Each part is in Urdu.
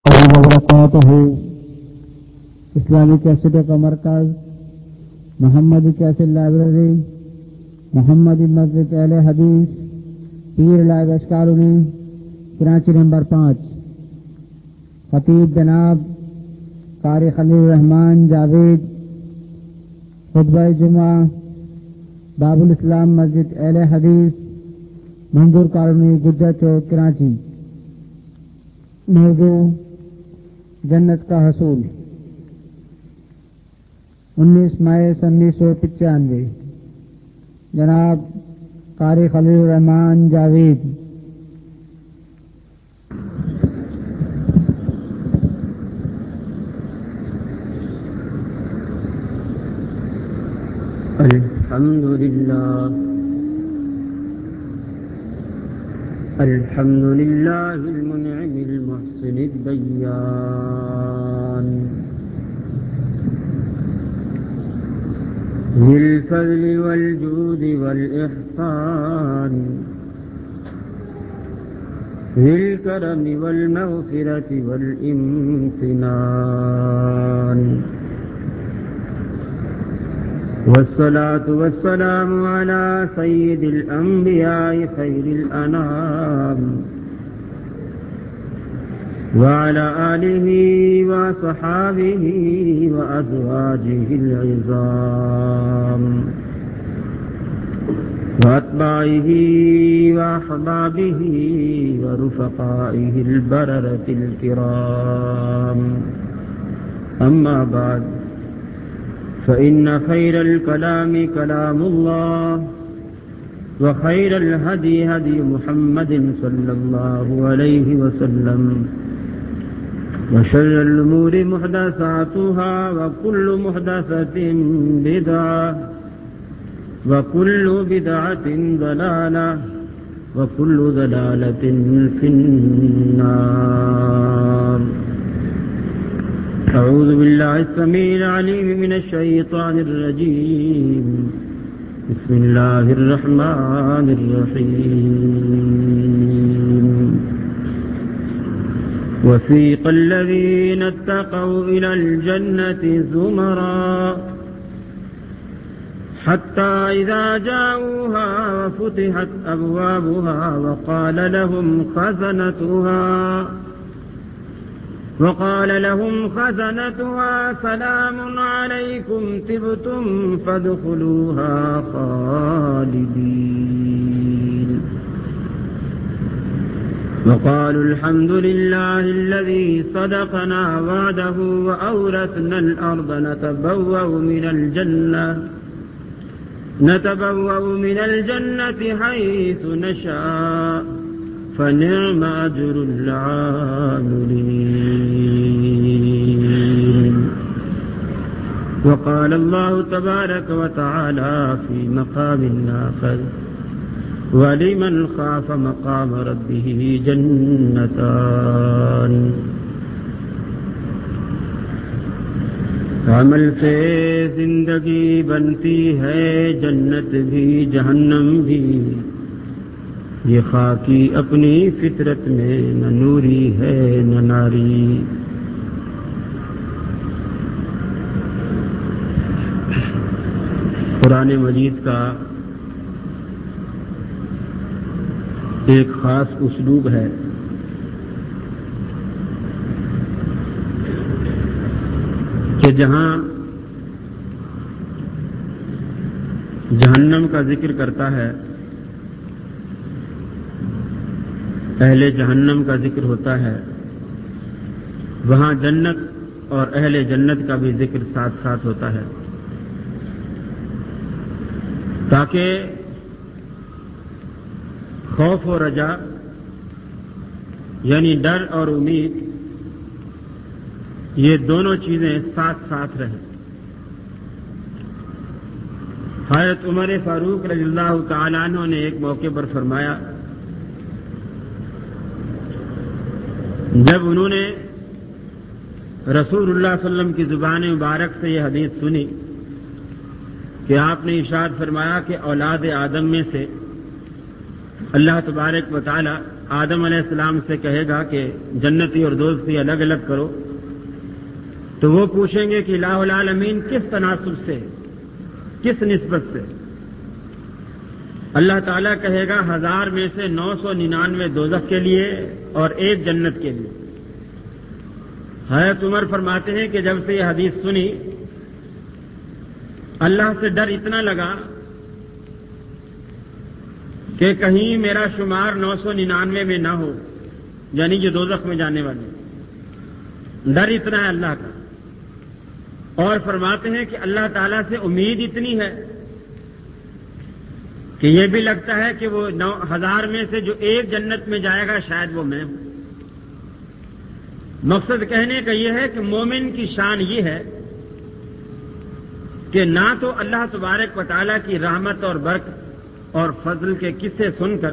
وبرکاتہ اسلامی کیسٹوں کا مرکز محمدی کیسٹ لائبریری محمدی مسجد اہل حدیث Pir library colony Karachi number 5 خطیب جناب قاری خلیل الرحمان جاوید خطبہ جمعہ باب الاسلام مسجد اہل حدیث منظور کالونی گجر چوک کراچی۔ موضوع جنت کا حصول 19 مئی 1995۔ جناب قاری خلیل الرحمان جاوید۔ الحمد لله المنعم المحسن الديان ذي الفضل والجود والإحسان ذي الكرم والمغفرة والامتنان، والصلاة والسلام على سيد الأنبياء خير الأنام وعلى آله وصحابه وأزواجه العظام وأتباعه وأحبابه ورفقائه البررة الكرام، أما بعد، فإن خير الكلام كلام الله، وخير الهدي هدي محمد صلى الله عليه وسلم، وشر الأمور محدثاتها، وكل محدثة بدعة، وكل بدعة ضلالة، وكل ضلالة في النار۔ أعوذ بالله السميع العليم من الشيطان الرجيم، بسم الله الرحمن الرحيم۔ وسيق الذين اتقوا إلى الجنة زمرا حتى إذا جاءوها وفتحت أبوابها وقال لهم خزنتها سلام عليكم طبتم فادخلوها خالدين، وقالوا الحمد لله الذي صدقنا وعده وأورثنا الأرض نتبوأ من الجنة حيث نشاء فنعم أجر العاملين۔ وقال الله تبارك وتعالى في مقام آخر: ولمن خاف مقام ربه جنتان۔ عمل سے زندگی بنتی ہے، جنت بھی جہنم بھی، یہ خاکی اپنی فطرت میں نہ نوری ہے نہ ناری۔ قرآن مجید کا ایک خاص اسلوب ہے کہ جہاں جہنم کا ذکر کرتا ہے، اہل جہنم کا ذکر ہوتا ہے، وہاں جنت اور اہل جنت کا بھی ذکر ساتھ ساتھ ہوتا ہے، تاکہ خوف و رجا یعنی ڈر اور امید یہ دونوں چیزیں ساتھ ساتھ رہیں۔ حضرت عمر فاروق رضی اللہ تعالیٰ عنہ نے ایک موقع پر فرمایا، جب انہوں نے رسول اللہ صلی اللہ علیہ وسلم کی زبان مبارک سے یہ حدیث سنی کہ آپ نے ارشاد فرمایا کہ اولاد آدم میں سے اللہ تبارک و تعالی آدم علیہ السلام سے کہے گا کہ جنتی اور دوزخی الگ الگ کرو، تو وہ پوچھیں گے کہ الہ العالمین کس تناسب سے، کس نسبت سے؟ اللہ تعالیٰ کہے گا 1000 میں سے 999 دوزخ کے لیے اور 1 جنت کے لیے۔ حضرت عمر فرماتے ہیں کہ جب سے یہ حدیث سنی، اللہ سے ڈر اتنا لگا کہ کہیں میرا شمار 999 میں نہ ہو، یعنی جو دوزخ میں جانے والے۔ ڈر اتنا ہے اللہ کا۔ اور فرماتے ہیں کہ اللہ تعالیٰ سے امید اتنی ہے کہ یہ بھی لگتا ہے کہ وہ 1000 میں سے جو 1 جنت میں جائے گا شاید وہ میں ہوں۔ مقصد کہنے کا یہ ہے کہ مومن کی شان یہ ہے کہ نہ تو اللہ تبارک و تعالیٰ کی رحمت اور برکت اور فضل کے قصے سن کر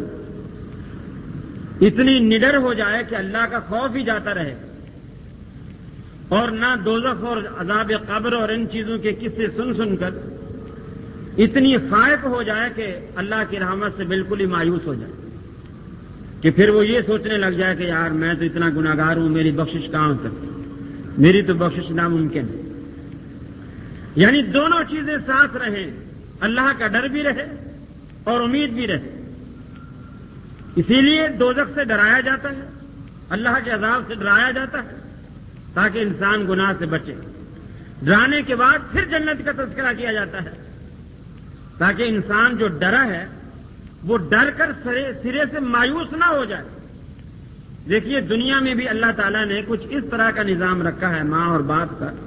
اتنی نڈر ہو جائے کہ اللہ کا خوف ہی جاتا رہے، اور نہ دوزخ اور عذاب قبر اور ان چیزوں کے قصے سن سن کر اتنی خائف ہو جائے کہ اللہ کی رحمت سے بالکل ہی مایوس ہو جائے، کہ پھر وہ یہ سوچنے لگ جائے کہ یار میں تو اتنا گناہگار ہوں، میری بخشش کہاں ہو سکتی، میری تو بخشش ناممکن ہے۔ یعنی دونوں چیزیں ساتھ رہیں، اللہ کا ڈر بھی رہے اور امید بھی رہے۔ اسی لیے دوزخ سے ڈرایا جاتا ہے، اللہ کے عذاب سے ڈرایا جاتا ہے تاکہ انسان گناہ سے بچے۔ ڈرانے کے بعد پھر جنت کا تذکرہ کیا جاتا ہے تاکہ انسان جو ڈرا ہے وہ ڈر کر سرے سے مایوس نہ ہو جائے۔ دیکھیے دنیا میں بھی اللہ تعالیٰ نے کچھ اس طرح کا نظام رکھا ہے ماں اور باپ کا۔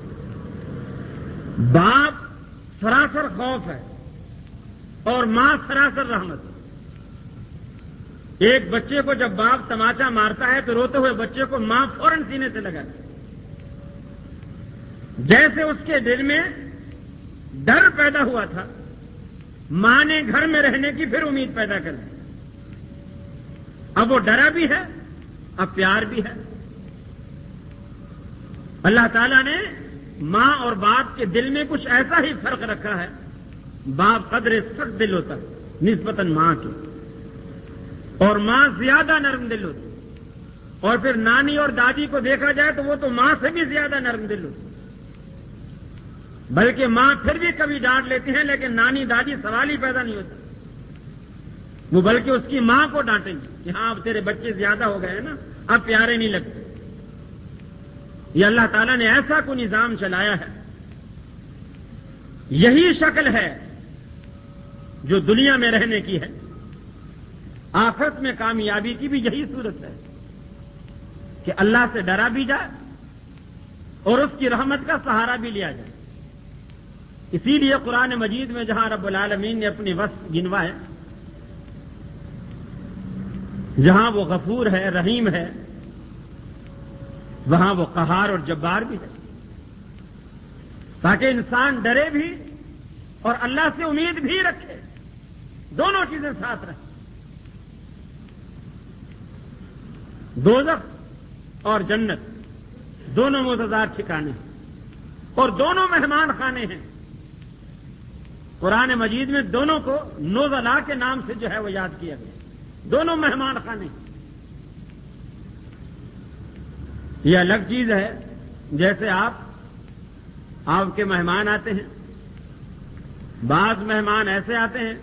باپ سراسر خوف ہے اور ماں سراسر رحمت ہے۔ ایک بچے کو جب باپ تماچا مارتا ہے تو روتے ہوئے بچے کو ماں فوراً سینے سے لگاتی ہے، جیسے اس کے دل میں ڈر پیدا ہوا تھا، ماں نے گھر میں رہنے کی پھر امید پیدا کر دی۔ اب وہ ڈرا بھی ہے، اب پیار بھی ہے۔ اللہ تعالیٰ نے ماں اور باپ کے دل میں کچھ ایسا ہی فرق رکھا ہے۔ باپ قدر سخت دل ہوتا ہے نسبتاً ماں کے، اور ماں زیادہ نرم دل ہوتی، اور پھر نانی اور دادی کو دیکھا جائے تو وہ تو ماں سے بھی زیادہ نرم دل ہوتی، بلکہ ماں پھر بھی کبھی ڈانٹ لیتی ہیں لیکن نانی دادی سوال ہی پیدا نہیں ہوتا، وہ بلکہ اس کی ماں کو ڈانٹیں گی کہ ہاں اب تیرے بچے زیادہ ہو گئے ہیں نا، اب پیارے نہیں لگتے۔ یہ اللہ تعالیٰ نے ایسا کوئی نظام چلایا ہے، یہی شکل ہے جو دنیا میں رہنے کی ہے، آخرت میں کامیابی کی بھی یہی صورت ہے کہ اللہ سے ڈرا بھی جائے اور اس کی رحمت کا سہارا بھی لیا جائے۔ اسی لیے قرآن مجید میں جہاں رب العالمین نے اپنی وصف گنوا ہے، جہاں وہ غفور ہے، رحیم ہے، وہاں وہ قہار اور جبار بھی ہے، تاکہ انسان ڈرے بھی اور اللہ سے امید بھی رکھے، دونوں چیزیں ساتھ رہیں۔ دوزخ اور جنت دونوں متضاد ٹھکانے ہیں اور دونوں مہمان خانے ہیں۔ قرآن مجید میں دونوں کو نوزلا کے نام سے جو ہے وہ یاد کیا گیا، دونوں مہمان خانے ہیں۔ یہ الگ چیز ہے، جیسے آپ کے مہمان آتے ہیں، بعض مہمان ایسے آتے ہیں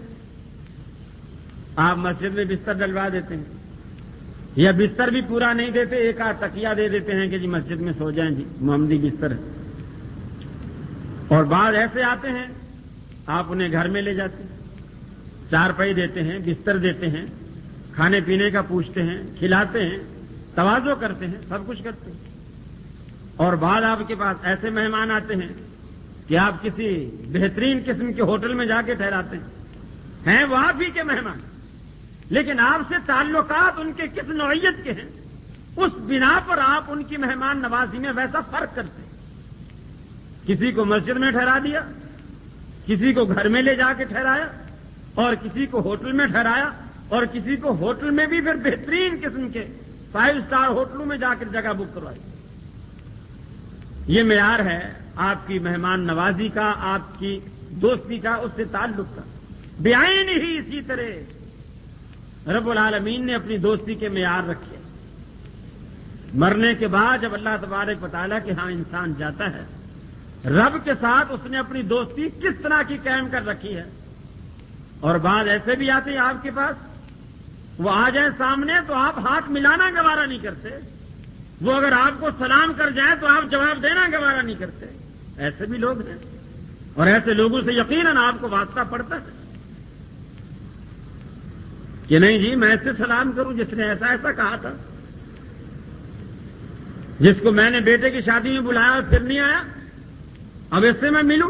آپ مسجد میں بستر ڈلوا دیتے ہیں، یا بستر بھی پورا نہیں دیتے، ایک آدھ تکیہ دے دیتے ہیں کہ جی مسجد میں سو جائیں، جی محمدی بستر ہے۔ اور بعض ایسے آتے ہیں آپ انہیں گھر میں لے جاتے ہیں، چارپائی دیتے ہیں، بستر دیتے ہیں، کھانے پینے کا پوچھتے ہیں، کھلاتے ہیں، تواضع کرتے ہیں، سب کچھ کرتے ہیں۔ اور بعد آپ کے پاس ایسے مہمان آتے ہیں کہ آپ کسی بہترین قسم کے ہوٹل میں جا کے ٹھہراتے ہیں وہ آپ ہی کے مہمان، لیکن آپ سے تعلقات ان کے کس نوعیت کے ہیں، اس بنا پر آپ ان کی مہمان نوازی میں ویسا فرق کرتے ہیں۔ کسی کو مسجد میں ٹھہرا دیا، کسی کو گھر میں لے جا کے ٹھہرایا، اور کسی کو ہوٹل میں ٹھہرایا، اور کسی کو ہوٹل میں بھی پھر بہترین قسم کے 5 اسٹار ہوٹلوں میں جا کر جگہ بک کروائی۔ یہ معیار ہے آپ کی مہمان نوازی کا، آپ کی دوستی کا، اس سے تعلق کا۔ بعین ہی اسی طرح رب العالمین نے اپنی دوستی کے معیار رکھے. مرنے کے بعد جب اللہ تبارک و تعالیٰ کے ہاں انسان جاتا ہے، رب کے ساتھ اس نے اپنی دوستی کس طرح کی قائم کر رکھی ہے. اور بعض ایسے بھی آتے ہیں آپ کے پاس، وہ آ جائیں سامنے تو آپ ہاتھ ملانا گوارا نہیں کرتے، وہ اگر آپ کو سلام کر جائیں تو آپ جواب دینا گوارا نہیں کرتے. ایسے بھی لوگ ہیں، اور ایسے لوگوں سے یقیناً آپ کو واسطہ پڑتا ہے کہ نہیں جی میں ایسے سلام کروں جس نے ایسا ایسا کہا تھا، جس کو میں نے بیٹے کی شادی میں بلایا اور پھر نہیں آیا، اب اس سے میں ملوں.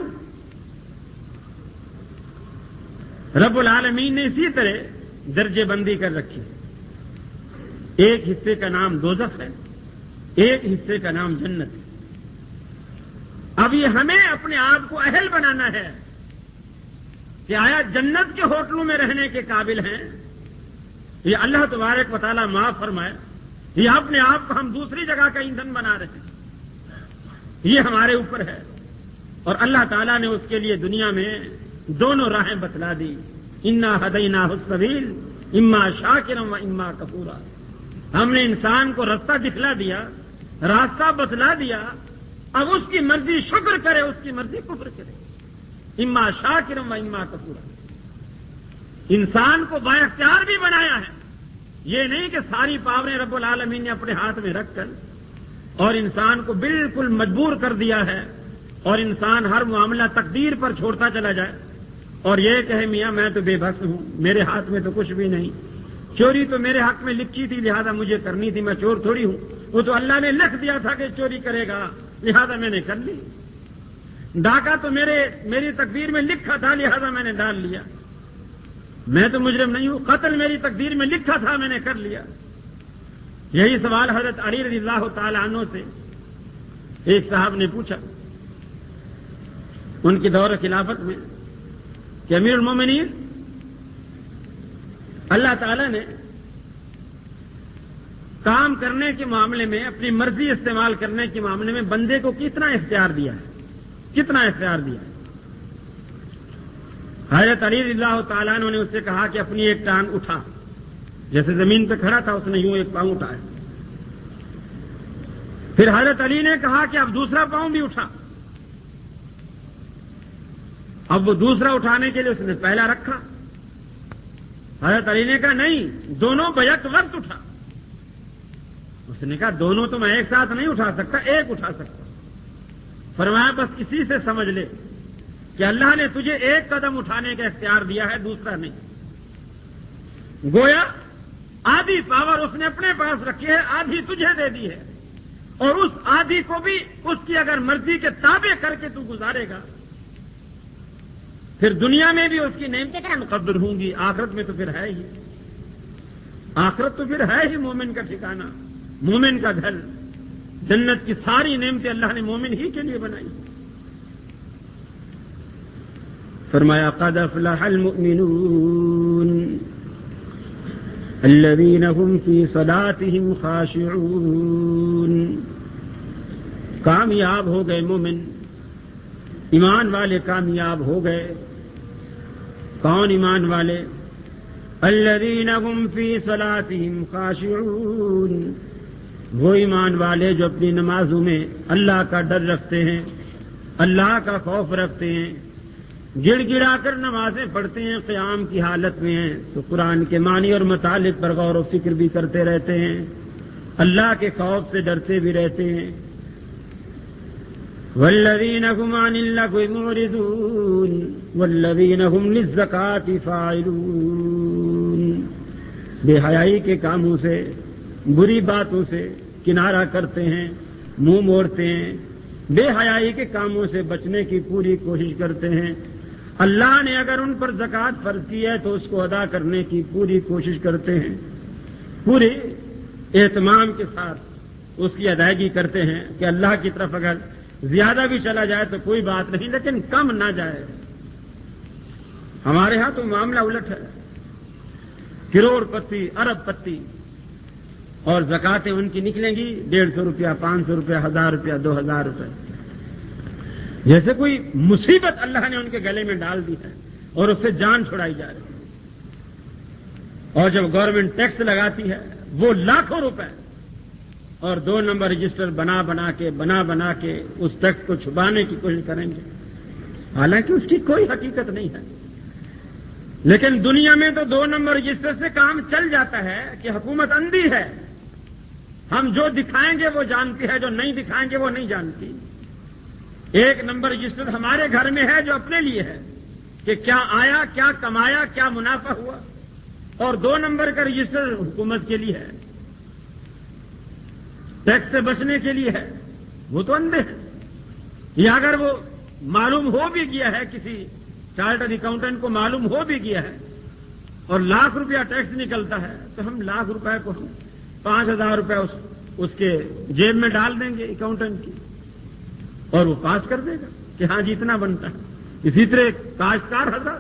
رب العالمین نے اسی طرح درجے بندی کر رکھی. ایک حصے کا نام دوزخ ہے، ایک حصے کا نام جنت ہے. اب یہ ہمیں اپنے آپ کو اہل بنانا ہے کہ آیا جنت کے ہوٹلوں میں رہنے کے قابل ہیں، یہ اللہ تبارک و تعالیٰ معاف فرمائے، یہ اپنے آپ کو ہم دوسری جگہ کا ایندھن بنا رہے ہیں. یہ ہمارے اوپر ہے. اور اللہ تعالیٰ نے اس کے لیے دنیا میں دونوں راہیں بتلا دی. انا ہدیناہ السبیل اما شاکرا و اما کفورا. ہم نے انسان کو رستہ دکھلا دیا، راستہ بتلا دیا. اب اس کی مرضی شکر کرے، اس کی مرضی کفر کرے. اما شاکرا و اما کفورا. انسان کو با اختیار بھی بنایا ہے. یہ نہیں کہ ساری پاوریں رب العالمین نے اپنے ہاتھ میں رکھ کر اور انسان کو بالکل مجبور کر دیا ہے اور انسان ہر معاملہ تقدیر پر چھوڑتا چلا جائے اور یہ کہے میاں میں تو بے بس ہوں، میرے ہاتھ میں تو کچھ بھی نہیں. چوری تو میرے حق میں لکھی تھی لہذا مجھے کرنی تھی، میں چور تھوڑی ہوں. وہ تو اللہ نے لکھ دیا تھا کہ چوری کرے گا لہذا میں نے کر لی. ڈاکہ تو میری تقدیر میں لکھا تھا لہذا میں نے ڈال لیا. میں تو مجرم نہیں ہوں، قتل میری تقدیر میں لکھا تھا میں نے کر لیا. یہی سوال حضرت علی رضی اللہ تعالی عنہ سے ایک صاحب نے پوچھا ان کی دور خلافت میں کہ امیر المومنین، اللہ تعالی نے کام کرنے کے معاملے میں اپنی مرضی استعمال کرنے کے معاملے میں بندے کو کتنا اختیار دیا ہے، کتنا اختیار دیا ہے. حضرت علی رضی اللہ تعالیٰ عنہ نے اس سے کہا کہ اپنی ایک ٹانگ اٹھا. جیسے زمین پہ کھڑا تھا اس نے یوں ایک پاؤں اٹھایا. پھر حضرت علی نے کہا کہ اب دوسرا پاؤں بھی اٹھا. اب وہ دوسرا اٹھانے کے لیے اس نے پہلا رکھا. حضرت علی نے کہا نہیں، دونوں بیک وقت اٹھا. اس نے کہا دونوں تو میں ایک ساتھ نہیں اٹھا سکتا، ایک اٹھا سکتا. فرمایا بس اسی سے سمجھ لے کہ اللہ نے تجھے ایک قدم اٹھانے کا اختیار دیا ہے، دوسرا نہیں. گویا آدھی پاور اس نے اپنے پاس رکھی ہے، آدھی تجھے دے دی ہے، اور اس آدھی کو بھی اس کی اگر مرضی کے تابع کر کے تو گزارے گا پھر دنیا میں بھی اس کی نعمتیں کیا مقدر ہوں گی، آخرت میں تو پھر ہے ہی. آخرت تو پھر ہے ہی مومن کا ٹھکانہ، مومن کا گھر. جنت کی ساری نعمتیں اللہ نے مومن ہی کے لیے بنائی. فرمایا قد افلح المؤمنون الذين هم في صلاتهم خاشعون. کامیاب ہو گئے مومن، ایمان والے کامیاب ہو گئے. کون ایمان والے؟ الذين هم في صلاتهم خاشعون. وہ ایمان والے جو اپنی نمازوں میں اللہ کا ڈر رکھتے ہیں، اللہ کا خوف رکھتے ہیں، گڑ گڑا کر نمازیں پڑھتے ہیں، قیام کی حالت میں ہیں تو قرآن کے معنی اور مطالب پر غور و فکر بھی کرتے رہتے ہیں، اللہ کے خوف سے ڈرتے بھی رہتے ہیں. والذین هم عن اللغو معرضون والذین هم للزکاة فاعلون. بے حیائی کے کاموں سے، بری باتوں سے کنارہ کرتے ہیں، منہ موڑتے ہیں، بے حیائی کے کاموں سے بچنے کی پوری کوشش کرتے ہیں. اللہ نے اگر ان پر زکوٰۃ فرض کی ہے تو اس کو ادا کرنے کی پوری کوشش کرتے ہیں، پورے اہتمام کے ساتھ اس کی ادائیگی کرتے ہیں کہ اللہ کی طرف اگر زیادہ بھی چلا جائے تو کوئی بات نہیں لیکن کم نہ جائے. ہمارے ہاں تو معاملہ الٹ ہے، کروڑ پتی، ارب پتی، اور زکاتیں ان کی نکلیں گی 150 روپیہ، 500 روپیہ، 1000 روپیہ، 2000 روپے، جیسے کوئی مصیبت اللہ نے ان کے گلے میں ڈال دی ہے اور اس سے جان چھڑائی جا رہی ہے. اور جب گورنمنٹ ٹیکس لگاتی ہے وہ لاکھوں روپے، اور 2 نمبر رجسٹر بنا بنا کے اس ٹیکس کو چھپانے کی کوشش کریں گے، حالانکہ اس کی کوئی حقیقت نہیں ہے۔ لیکن دنیا میں تو 2 نمبر رجسٹر سے کام چل جاتا ہے کہ حکومت اندھی ہے، ہم جو دکھائیں گے وہ جانتی ہے، جو نہیں دکھائیں گے وہ نہیں جانتی۔ 1 نمبر رجسٹر ہمارے گھر میں ہے جو اپنے لیے ہے کہ کیا آیا، کیا کمایا، کیا منافع ہوا، اور 2 نمبر کا رجسٹر حکومت کے لیے ہے، ٹیکس سے بچنے کے لیے ہے۔ وہ تو اندھے ہیں۔ یا اگر وہ معلوم ہو بھی گیا ہے، کسی چارٹرڈ اکاؤنٹنٹ کو معلوم ہو بھی گیا ہے اور لاکھ روپیہ ٹیکس نکلتا ہے، تو ہم لاکھ روپے کو 5,000 روپے اس کے جیب میں ڈال دیں گے اکاؤنٹنٹ کی، اور وہ پاس کر دے گا کہ ہاں جی اتنا بنتا ہے۔ اسی طرح کاشتکار حضرات،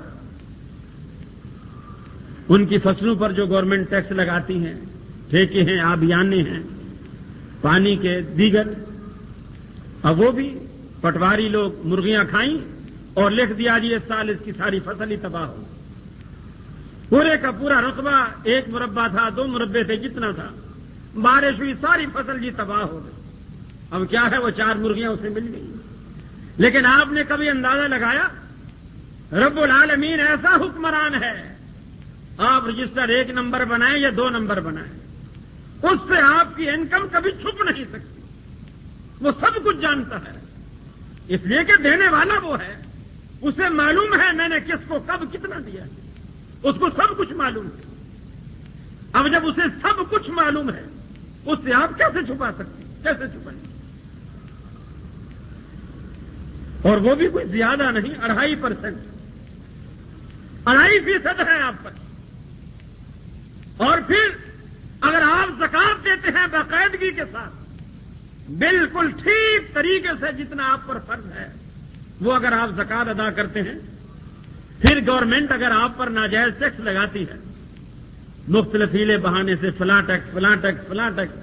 ان کی فصلوں پر جو گورنمنٹ ٹیکس لگاتی ہیں، ٹھیکے ہیں، آبیانے ہیں، پانی کے دیگر، اب وہ بھی پٹواری لوگ مرغیاں کھائیں اور لکھ دیا جی اس سال اس کی ساری فصل ہی تباہ ہو، پورے کا پورا رقبہ 1 مربع تھا، 2 مربے تھے، جتنا تھا، بارش ہوئی ساری فصل جی تباہ ہو گئی۔ اب کیا ہے، وہ 4 مرغیاں اسے مل گئی۔ لیکن آپ نے کبھی اندازہ لگایا، رب العالمین ایسا حکمران ہے، آپ رجسٹر 1 نمبر بنائیں یا 2 نمبر بنائیں، اس سے آپ کی انکم کبھی چھپ نہیں سکتی، وہ سب کچھ جانتا ہے، اس لیے کہ دینے والا وہ ہے، اسے معلوم ہے میں نے کس کو کب کتنا دیا ہے، اس کو سب کچھ معلوم ہے۔ اب جب اسے سب کچھ معلوم ہے، اس سے آپ کیسے چھپا سکتے ہیں؟ کیسے چھپائیں؟ اور وہ بھی کوئی زیادہ نہیں، 2.5%، 2.5% ہے آپ پر۔ اور پھر اگر آپ زکات دیتے ہیں باقاعدگی کے ساتھ، بالکل ٹھیک طریقے سے جتنا آپ پر فرض ہے، وہ اگر آپ زکات ادا کرتے ہیں، پھر گورنمنٹ اگر آپ پر ناجائز ٹیکس لگاتی ہے، مختلف ہیلے بہانے سے فلاں ٹیکس، فلاں ٹیکس، فلاں ٹیکس،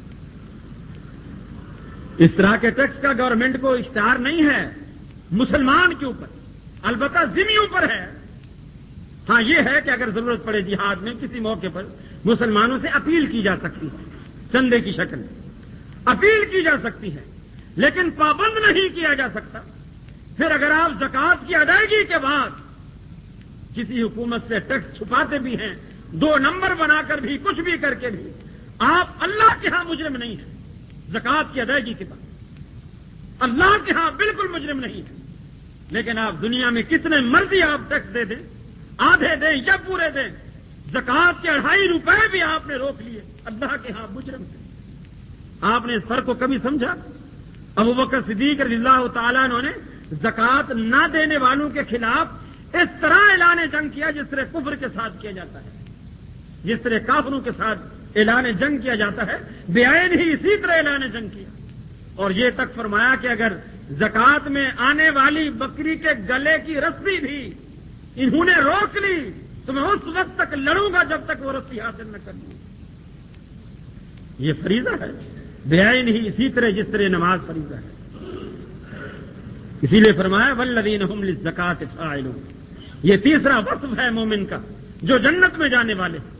اس طرح کے ٹیکس کا گورنمنٹ کو اختیار نہیں ہے مسلمان کے اوپر، البتہ ذمیوں پر ہے۔ ہاں یہ ہے کہ اگر ضرورت پڑے جہاد میں کسی موقع پر مسلمانوں سے اپیل کی جا سکتی ہے، چندے کی شکل میں اپیل کی جا سکتی ہے، لیکن پابند نہیں کیا جا سکتا۔ پھر اگر آپ زکات کی ادائیگی کے بعد کسی حکومت سے ٹیکس چھپاتے بھی ہیں، 2 نمبر بنا کر بھی، کچھ بھی کر کے بھی، آپ اللہ کے ہاں مجرم نہیں ہیں۔ زکات کی ادائیگی کے بعد اللہ کے ہاں بالکل مجرم نہیں ہے، لیکن آپ دنیا میں کتنے مرضی آپ ٹیکس دے دیں، آدھے دیں یا پورے دیں، زکات کے 2.5 روپے بھی آپ نے روک لیے، اللہ کے ہاں مجرم ہے۔ آپ نے اس فرق کو کبھی سمجھا؟ ابوبکر صدیق رضی اللہ تعالیٰ عنہ نے زکات نہ دینے والوں کے خلاف اس طرح اعلان جنگ کیا جس طرح کفر کے ساتھ کیا جاتا ہے، جس طرح کافروں کے ساتھ اعلان جنگ کیا جاتا ہے، بعین ہی اسی طرح اعلان جنگ کیا، اور یہ تک فرمایا کہ اگر زکات میں آنے والی بکری کے گلے کی رسی بھی انہوں نے روک لی تو میں اس وقت تک لڑوں گا جب تک وہ رسی حاصل نہ کر لوں۔ یہ فریضہ ہے، بعین ہی اسی طرح جس طرح نماز فریضہ ہے۔ اسی لیے فرمایا والذین هم للزکاۃ فاعلون، یہ تیسرا وصف ہے مومن کا جو جنت میں جانے والے ہیں۔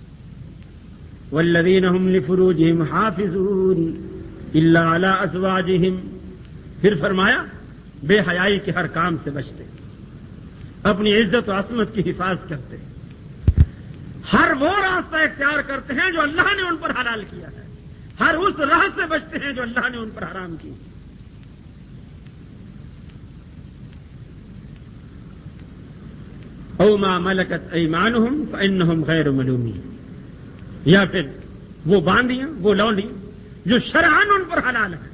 والذین هم لفروجهم حافظون الا علی ازواجهم، پھر فرمایا بے حیائی کے ہر کام سے بچتے ہیں، اپنی عزت و عصمت کی حفاظت کرتے ہیں، ہر وہ راستہ اختیار کرتے ہیں جو اللہ نے ان پر حلال کیا ہے، ہر اس راہ سے بچتے ہیں جو اللہ نے ان پر حرام کی۔ او ما ملکت ایمانہم فانہم غیر ملومین، یا پھر وہ باندیاں، وہ لونڈی جو شرعاً ان پر حلال ہیں،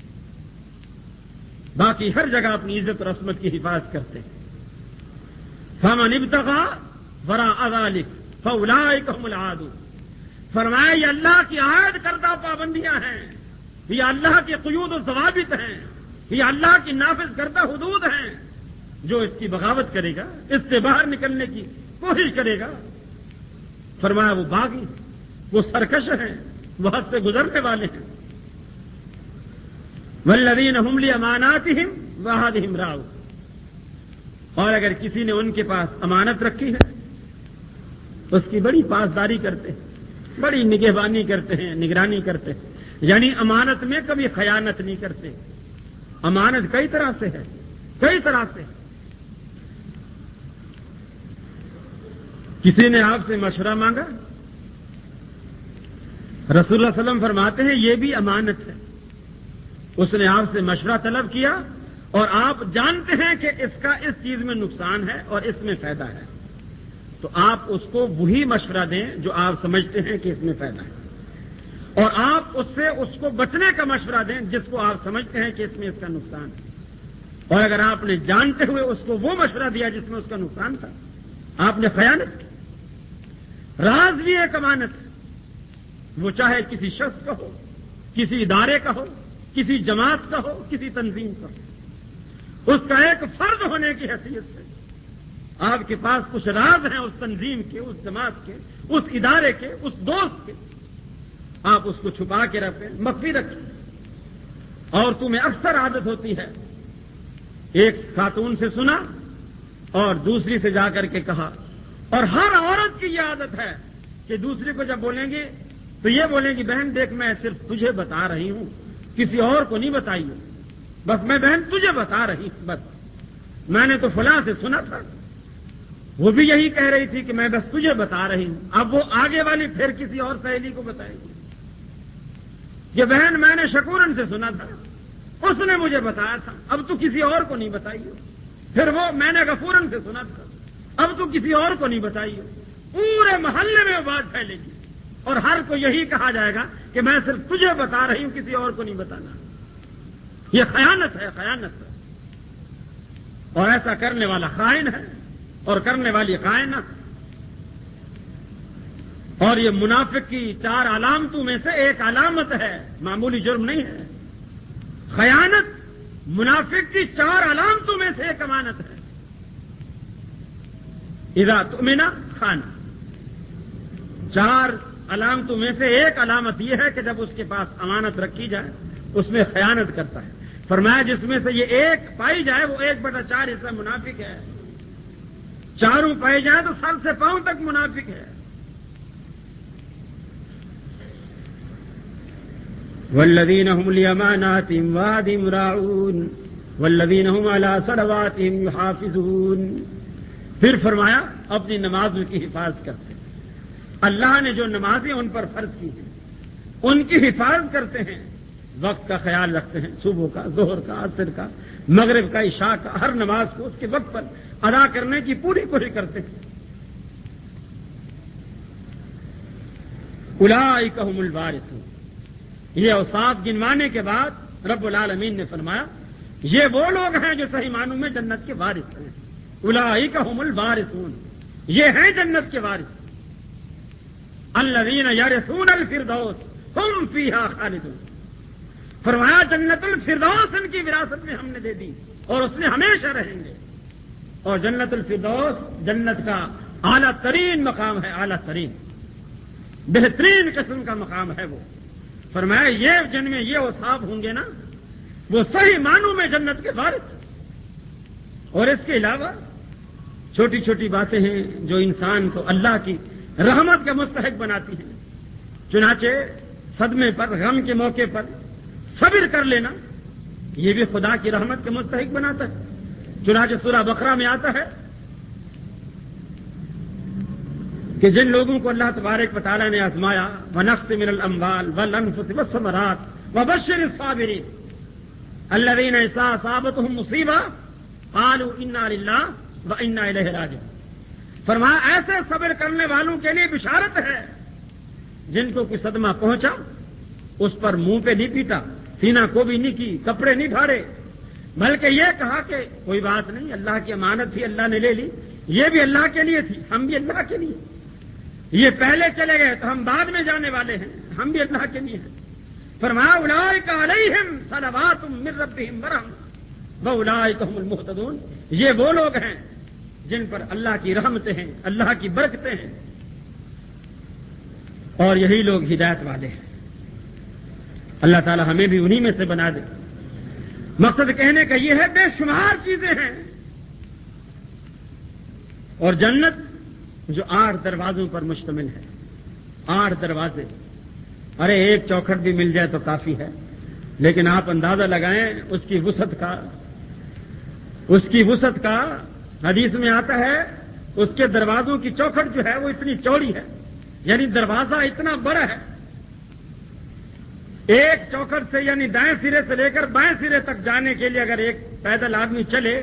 باقی ہر جگہ اپنی عزت اور عصمت کی حفاظت کرتے ہیں۔ فمن ابتغى وراء ذلك فاولئک هم العادون، فرمایا یہ اللہ کی عائد کردہ پابندیاں ہیں، یہ اللہ کے قیود و ضوابط ہیں، یہ اللہ کی نافذ کردہ حدود ہیں، جو اس کی بغاوت کرے گا، اس سے باہر نکلنے کی کوشش کرے گا، فرمایا وہ باغی، وہ سرکش ہیں، وہ حد سے گزرنے والے ہیں۔ والذین هم لاماناتهم وعہدهم راعون، اور اگر کسی نے ان کے پاس امانت رکھی ہے اس کی بڑی پاسداری کرتے ہیں، بڑی نگہبانی کرتے ہیں، نگرانی کرتے ہیں، یعنی امانت میں کبھی خیانت نہیں کرتے۔ امانت کئی طرح سے ہے، کئی طرح سے۔ کسی نے آپ سے مشورہ مانگا، رسول اللہ صلی اللہ علیہ وسلم فرماتے ہیں یہ بھی امانت ہے۔ اس نے آپ سے مشورہ طلب کیا اور آپ جانتے ہیں کہ اس کا اس چیز میں نقصان ہے اور اس میں فائدہ ہے، تو آپ اس کو وہی مشورہ دیں جو آپ سمجھتے ہیں کہ اس میں فائدہ ہے، اور آپ اس سے اس کو بچنے کا مشورہ دیں جس کو آپ سمجھتے ہیں کہ اس میں اس کا نقصان ہے۔ اور اگر آپ نے جانتے ہوئے اس کو وہ مشورہ دیا جس میں اس کا نقصان تھا، آپ نے خیانت کی۔ راز بھی ایک امانت ہے، وہ چاہے کسی شخص کا ہو، کسی ادارے کا ہو، کسی جماعت کا ہو، کسی تنظیم کا ہو، اس کا ایک فرد ہونے کی حیثیت سے آپ کے پاس کچھ راز ہیں اس تنظیم کے، اس جماعت کے، اس ادارے کے، اس دوست کے، آپ اس کو چھپا کے رکھیں، مخفی رکھیں۔ عورتوں میں اکثر عادت ہوتی ہے، ایک خاتون سے سنا اور دوسری سے جا کر کے کہا، اور ہر عورت کی یہ عادت ہے کہ دوسری کو جب بولیں گے تو یہ بولیں گی بہن دیکھ میں صرف تجھے بتا رہی ہوں، کسی اور کو نہیں بتائی ہوں، بس میں بہن تجھے بتا رہی ہوں، بس میں نے تو فلاں سے سنا تھا، وہ بھی یہی کہہ رہی تھی کہ میں بس تجھے بتا رہی ہوں۔ اب وہ آگے والی پھر کسی اور سہیلی کو بتائے گی کہ بہن میں نے شکورن سے سنا تھا، اس نے مجھے بتایا تھا، اب تو کسی اور کو نہیں بتائی ہو۔ پھر وہ میں نے غفورن سے سنا تھا، اب تو کسی اور کو نہیں بتائی ہو۔ پورے محلے میں وہ بات پھیلے گی اور ہر کو یہی کہا جائے گا کہ میں صرف تجھے بتا رہی ہوں، کسی اور کو نہیں بتانا۔ یہ خیانت ہے، خیانت ہے، اور ایسا کرنے والا خائن ہے اور کرنے والی خائنہ۔ اور یہ منافق کی 4 علامتوں میں سے ایک علامت ہے، معمولی جرم نہیں ہے۔ خیانت منافق کی 4 علامتوں میں سے ایک امانت ہے۔ اذا تؤمن خان، 4 علامتوں میں سے ایک علامت یہ ہے کہ جب اس کے پاس امانت رکھی جائے اس میں خیانت کرتا ہے۔ فرمایا جس میں سے یہ ایک پائی جائے وہ 1/4 حصہ منافق ہے، چاروں پائے جائیں تو سر سے پاؤں تک منافق ہے۔ والذین هم لأماناتهم وعهدهم راعون والذین هم على صلواتهم یحافظون۔ پھر فرمایا اپنی نمازوں کی حفاظت کرتے ہیں۔ اللہ نے جو نمازیں ان پر فرض کی ہیں ان کی حفاظت کرتے ہیں، وقت کا خیال رکھتے ہیں، صبح کا، ظہر کا، عصر کا، مغرب کا، عشاء کا، ہر نماز کو اس کے وقت پر ادا کرنے کی پوری کوشش کرتے ہیں۔ اولئک هم الوارثون، یہ اوصاف گنوانے کے بعد رب العالمین نے فرمایا یہ وہ لوگ ہیں جو صحیح معنوں میں جنت کے وارث ہیں۔ اولئک هم الوارثون، یہ ہیں جنت کے وارث۔ الذین یرثون الفردوس هم فیہا خالدون، فرمایا جنت الفردوس ان کی وراثت میں ہم نے دے دی اور اس میں ہمیشہ رہیں گے۔ اور جنت الفردوس جنت کا اعلیٰ ترین مقام ہے، اعلیٰ ترین بہترین قسم کا مقام ہے وہ۔ فرمایا یہ جن میں یہ اوصاف ہوں گے نا وہ صحیح معنوں میں جنت کے وارث۔ اور اس کے علاوہ چھوٹی چھوٹی باتیں ہیں جو انسان کو اللہ کی رحمت کا مستحق بناتی ہیں، چنانچہ صدمے پر، غم کے موقع پر صبر کر لینا یہ بھی خدا کی رحمت کے مستحق بناتا ہے۔ چنانچہ سورہ بقرہ میں آتا ہے کہ جن لوگوں کو اللہ تبارک و تعالیٰ نے آزمایا وَنَقْصٍ مِّنَ الْأَمْوَالِ وَالْأَنفُسِ وَالثَّمَرَاتِ وَبَشِّرِ الصَّابِرِينَ الَّذِينَ إِذَا أَصَابَتْهُم مُّصِیبَةٌ قَالُوا إِنَّا لِلَّهِ وَإِنَّا إِلَیْهِ رَاجِعُونَ۔ فرمایا ایسے صبر کرنے والوں کے لیے بشارت ہے جن کو کوئی صدمہ پہنچا اس پر منہ پہ نہیں پیٹا، سینہ کو بھی نہیں کی، کپڑے نہیں پھاڑے، بلکہ یہ کہا کہ کوئی بات نہیں، اللہ کی امانت تھی، اللہ نے لے لی، یہ بھی اللہ کے لیے تھی، ہم بھی اللہ کے لیے، یہ پہلے چلے گئے تو ہم بعد میں جانے والے ہیں، ہم بھی اللہ کے لیے ہیں۔ فرمایا اولئک علیہم صلوات من ربہم ورحمۃ واولئک هم المہتدون، یہ وہ لوگ ہیں جن پر اللہ کی رحمتیں ہیں، اللہ کی برکتیں ہیں، اور یہی لوگ ہدایت والے ہیں۔ اللہ تعالی ہمیں بھی انہی میں سے بنا دے۔ مقصد کہنے کا یہ ہے بے شمار چیزیں ہیں اور جنت جو 8 دروازوں پر مشتمل ہے. 8 دروازے. ارے ایک چوکھٹ بھی مل جائے تو کافی ہے، لیکن آپ اندازہ لگائیں اس کی وسعت کا حدیث میں آتا ہے اس کے دروازوں کی چوکھٹ جو ہے وہ اتنی چوڑی ہے، یعنی دروازہ اتنا بڑا ہے. ایک چوکھٹ سے یعنی دائیں سرے سے لے کر بائیں سرے تک جانے کے لیے اگر ایک پیدل آدمی چلے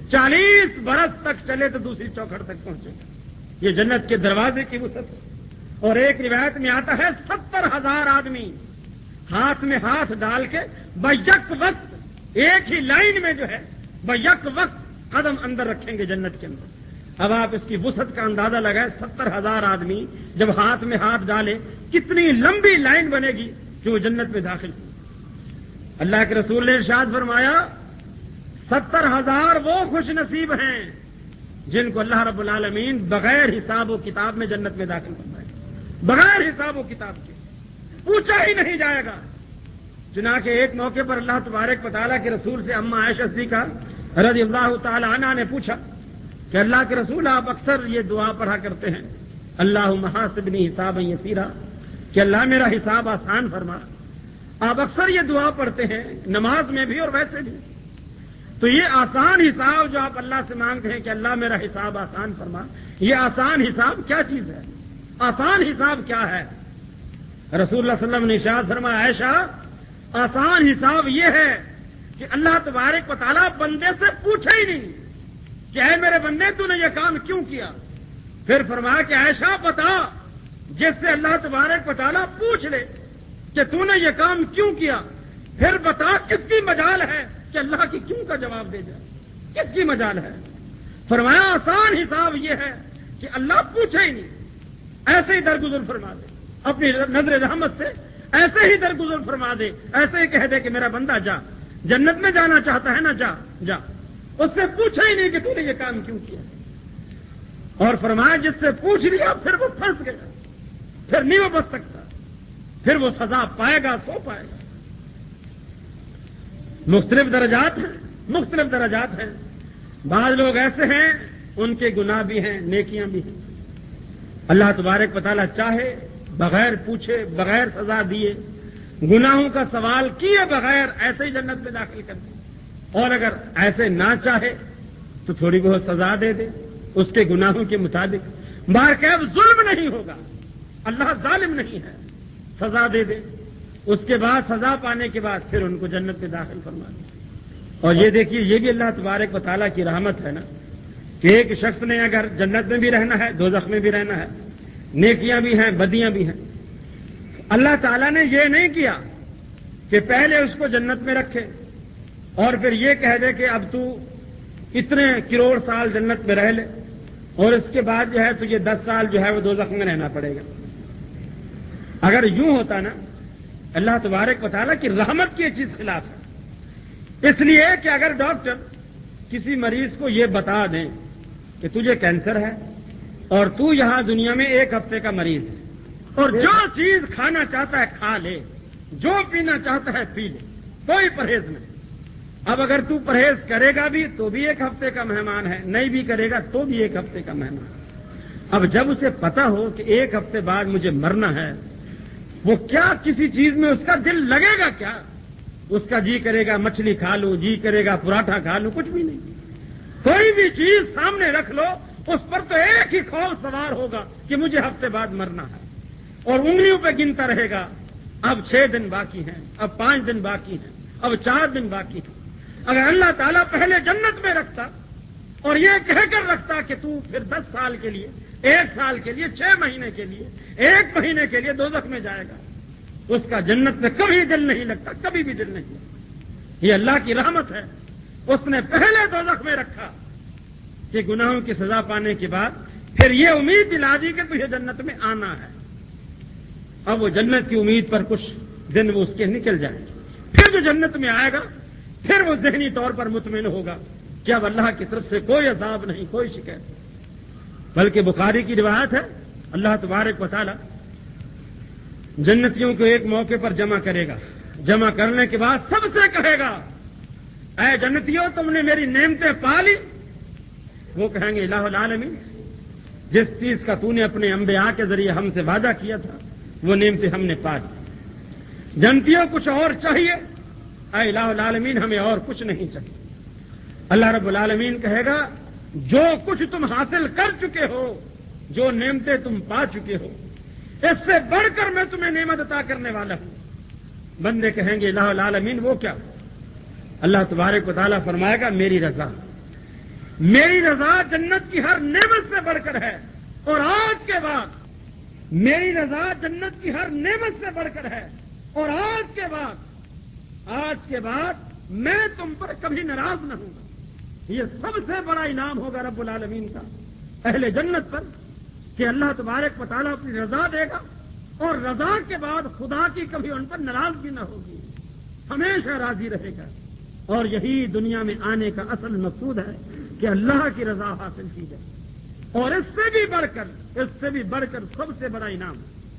40 برس تک چلے تو دوسری چوکھٹ تک پہنچے گا. یہ جنت کے دروازے کی وسعت. اور ایک روایت میں آتا ہے 70,000 آدمی ہاتھ میں ہاتھ ڈال کے بیک وقت ایک ہی لائن میں جو ہے بیک وقت قدم اندر رکھیں گے جنت کے اندر. اب آپ اس کی وسعت کا اندازہ لگائیں. 70,000 آدمی جب ہاتھ میں ہاتھ ڈالے کتنی لمبی لائن بنے گی کہ وہ جنت میں داخل ہو. اللہ کے رسول نے ارشاد فرمایا 70,000 وہ خوش نصیب ہیں جن کو اللہ رب العالمین بغیر حساب و کتاب میں جنت میں داخل فرمائے. بغیر حساب و کتاب کے پوچھا ہی نہیں جائے گا. چنانچہ ایک موقع پر اللہ تبارک و تعالیٰ کے رسول سے اما عائشہ صدیقہ رضی اللہ تعالی عنہا نے پوچھا کہ اللہ کے رسول آپ اکثر یہ دعا پڑھا کرتے ہیں اللہم حاسبنی حسابا یسیرا، کہ اللہ میرا حساب آسان فرما. آپ اکثر یہ دعا پڑھتے ہیں نماز میں بھی اور ویسے بھی. تو یہ آسان حساب جو آپ اللہ سے مانگتے ہیں کہ اللہ میرا حساب آسان فرما، یہ آسان حساب کیا چیز ہے؟ آسان حساب کیا ہے؟ رسول اللہ صلی اللہ علیہ وسلم نے ارشاد فرمایا عائشہ آسان حساب یہ ہے کہ اللہ تبارک و تعالیٰ بندے سے پوچھے ہی نہیں کہ اے میرے بندے تو نے یہ کام کیوں کیا. پھر فرمایا کہ عائشہ بتا، جس سے اللہ تبارک و تعالیٰ پوچھ لے کہ تو نے یہ کام کیوں کیا، پھر بتا کس کی مجال ہے کہ اللہ کی کیوں کا جواب دے جائے. کس کی مجال ہے؟ فرمایا آسان حساب یہ ہے کہ اللہ پوچھے ہی نہیں، ایسے ہی درگزر فرما دے اپنی نظر رحمت سے، ایسے ہی درگزر فرما دے، ایسے ہی کہہ دے کہ میرا بندہ جا، جنت میں جانا چاہتا ہے نا، جا جا. اس سے پوچھا ہی نہیں کہ تو نے یہ کام کیوں کیا. اور فرمایا جس سے پوچھ لیا پھر وہ پھنس گیا، پھر نہیں وہ بچ سکتا، پھر وہ سزا پائے گا سو پائے گا. مختلف درجات ہیں. بعض لوگ ایسے ہیں ان کے گناہ بھی ہیں نیکیاں بھی ہیں. اللہ تبارک و تعالیٰ چاہے بغیر پوچھے بغیر سزا دیے گناہوں کا سوال کیے بغیر ایسے ہی جنت میں داخل کر دے، اور اگر ایسے نہ چاہے تو تھوڑی بہت سزا دے دے اس کے گناہوں کے مطابق. بارکیب ظلم نہیں ہوگا، اللہ ظالم نہیں ہے، سزا دے دے. اس کے بعد سزا پانے کے بعد پھر ان کو جنت میں داخل فرما دے. اور یہ دیکھیے یہ بھی اللہ تبارک و تعالیٰ کی رحمت ہے نا کہ ایک شخص نے اگر جنت میں بھی رہنا ہے دوزخ میں بھی رہنا ہے، نیکیاں بھی ہیں بدیاں بھی ہیں، اللہ تعالیٰ نے یہ نہیں کیا کہ پہلے اس کو جنت میں رکھے اور پھر یہ کہہ دے کہ اب تو اتنے کروڑ سال جنت میں رہ لے اور اس کے بعد جو ہے تو یہ 10 سال جو ہے وہ دوزخ میں رہنا پڑے گا. اگر یوں ہوتا نا، اللہ تبارک و تعالیٰ کی رحمت کی یہ چیز خلاف ہے. اس لیے کہ اگر ڈاکٹر کسی مریض کو یہ بتا دیں کہ تجھے کینسر ہے اور تو یہاں دنیا میں 1 ہفتے کا مریض ہے اور جو چیز کھانا چاہتا ہے کھا لے، جو پینا چاہتا ہے پی لے، کوئی پرہیز نہیں. اب اگر تو پرہیز کرے گا بھی تو بھی 1 ہفتے کا مہمان ہے، نہیں بھی کرے گا تو بھی 1 ہفتے کا مہمان ہے. اب جب اسے پتا ہو کہ 1 ہفتے بعد مجھے مرنا ہے، وہ کیا کسی چیز میں اس کا دل لگے گا؟ کیا اس کا جی کرے گا مچھلی کھا لوں، جی کرے گا پراٹھا کھا لوں؟ کچھ بھی نہیں. کوئی بھی چیز سامنے رکھ لو اس پر تو ایک ہی خول سوار ہوگا کہ مجھے ہفتے بعد مرنا ہے، اور انگلیوں پہ گنتا رہے گا اب 6 دن باقی ہیں، اب 5 دن باقی ہیں، اب 4 دن باقی ہیں. اگر اللہ تعالیٰ پہلے جنت میں رکھتا اور یہ کہہ کر رکھتا کہ تو پھر 10 سال کے لیے، 1 سال کے لیے، 6 مہینے کے لیے، 1 مہینے کے لیے دوزخ میں جائے گا، اس کا جنت میں کبھی دل نہیں لگتا، کبھی بھی دل نہیں لگتا. یہ اللہ کی رحمت ہے. اس نے پہلے دوزخ میں رکھا کہ گناہوں کی سزا پانے کے بعد پھر یہ امید دلا دی کہ تجھے جنت میں آنا ہے. اب وہ جنت کی امید پر کچھ دن وہ اس کے نکل جائیں گے، پھر جو جنت میں آئے گا پھر وہ ذہنی طور پر مطمئن ہوگا کہ اب اللہ کی طرف سے کوئی عذاب نہیں، کوئی شکایت نہیں. بلکہ بخاری کی روایت ہے اللہ تبارک و تعالی جنتیوں کو ایک موقع پر جمع کرے گا. جمع کرنے کے بعد سب سے کہے گا اے جنتیوں تم نے میری نعمتیں پا لی. وہ کہیں گے الہ العالمین جس چیز کا تو نے اپنے انبیاء کے ذریعے ہم سے وعدہ کیا تھا وہ نعمتیں ہم نے پا لی۔ جنتیوں کچھ اور چاہیے، اے الہ العالمین ہمیں اور کچھ نہیں چاہیے۔ اللہ رب العالمین کہے گا جو کچھ تم حاصل کر چکے ہو، جو نعمتیں تم پا چکے ہو، اس سے بڑھ کر میں تمہیں نعمت عطا کرنے والا ہوں۔ بندے کہیں گے الہ العالمین وہ کیا؟ اللہ تبارک و تعالیٰ فرمائے گا میری رضا۔ میری رضا جنت کی ہر نعمت سے بڑھ کر ہے، اور آج کے بعد میری رضا جنت کی ہر نعمت سے بڑھ کر ہے، اور آج کے بعد میں تم پر کبھی ناراض نہ ہوں گا۔ یہ سب سے بڑا انعام ہوگا رب العالمین کا اہل جنت پر کہ اللہ تبارک و تعالیٰ اپنی رضا دے گا، اور رضا کے بعد خدا کی کبھی ان پر ناراضگی نہ ہوگی، ہمیشہ راضی رہے گا۔ اور یہی دنیا میں آنے کا اصل مقصود ہے کہ اللہ کی رضا حاصل کی جائے، اور اس سے بھی بڑھ کر سب سے بڑا انعام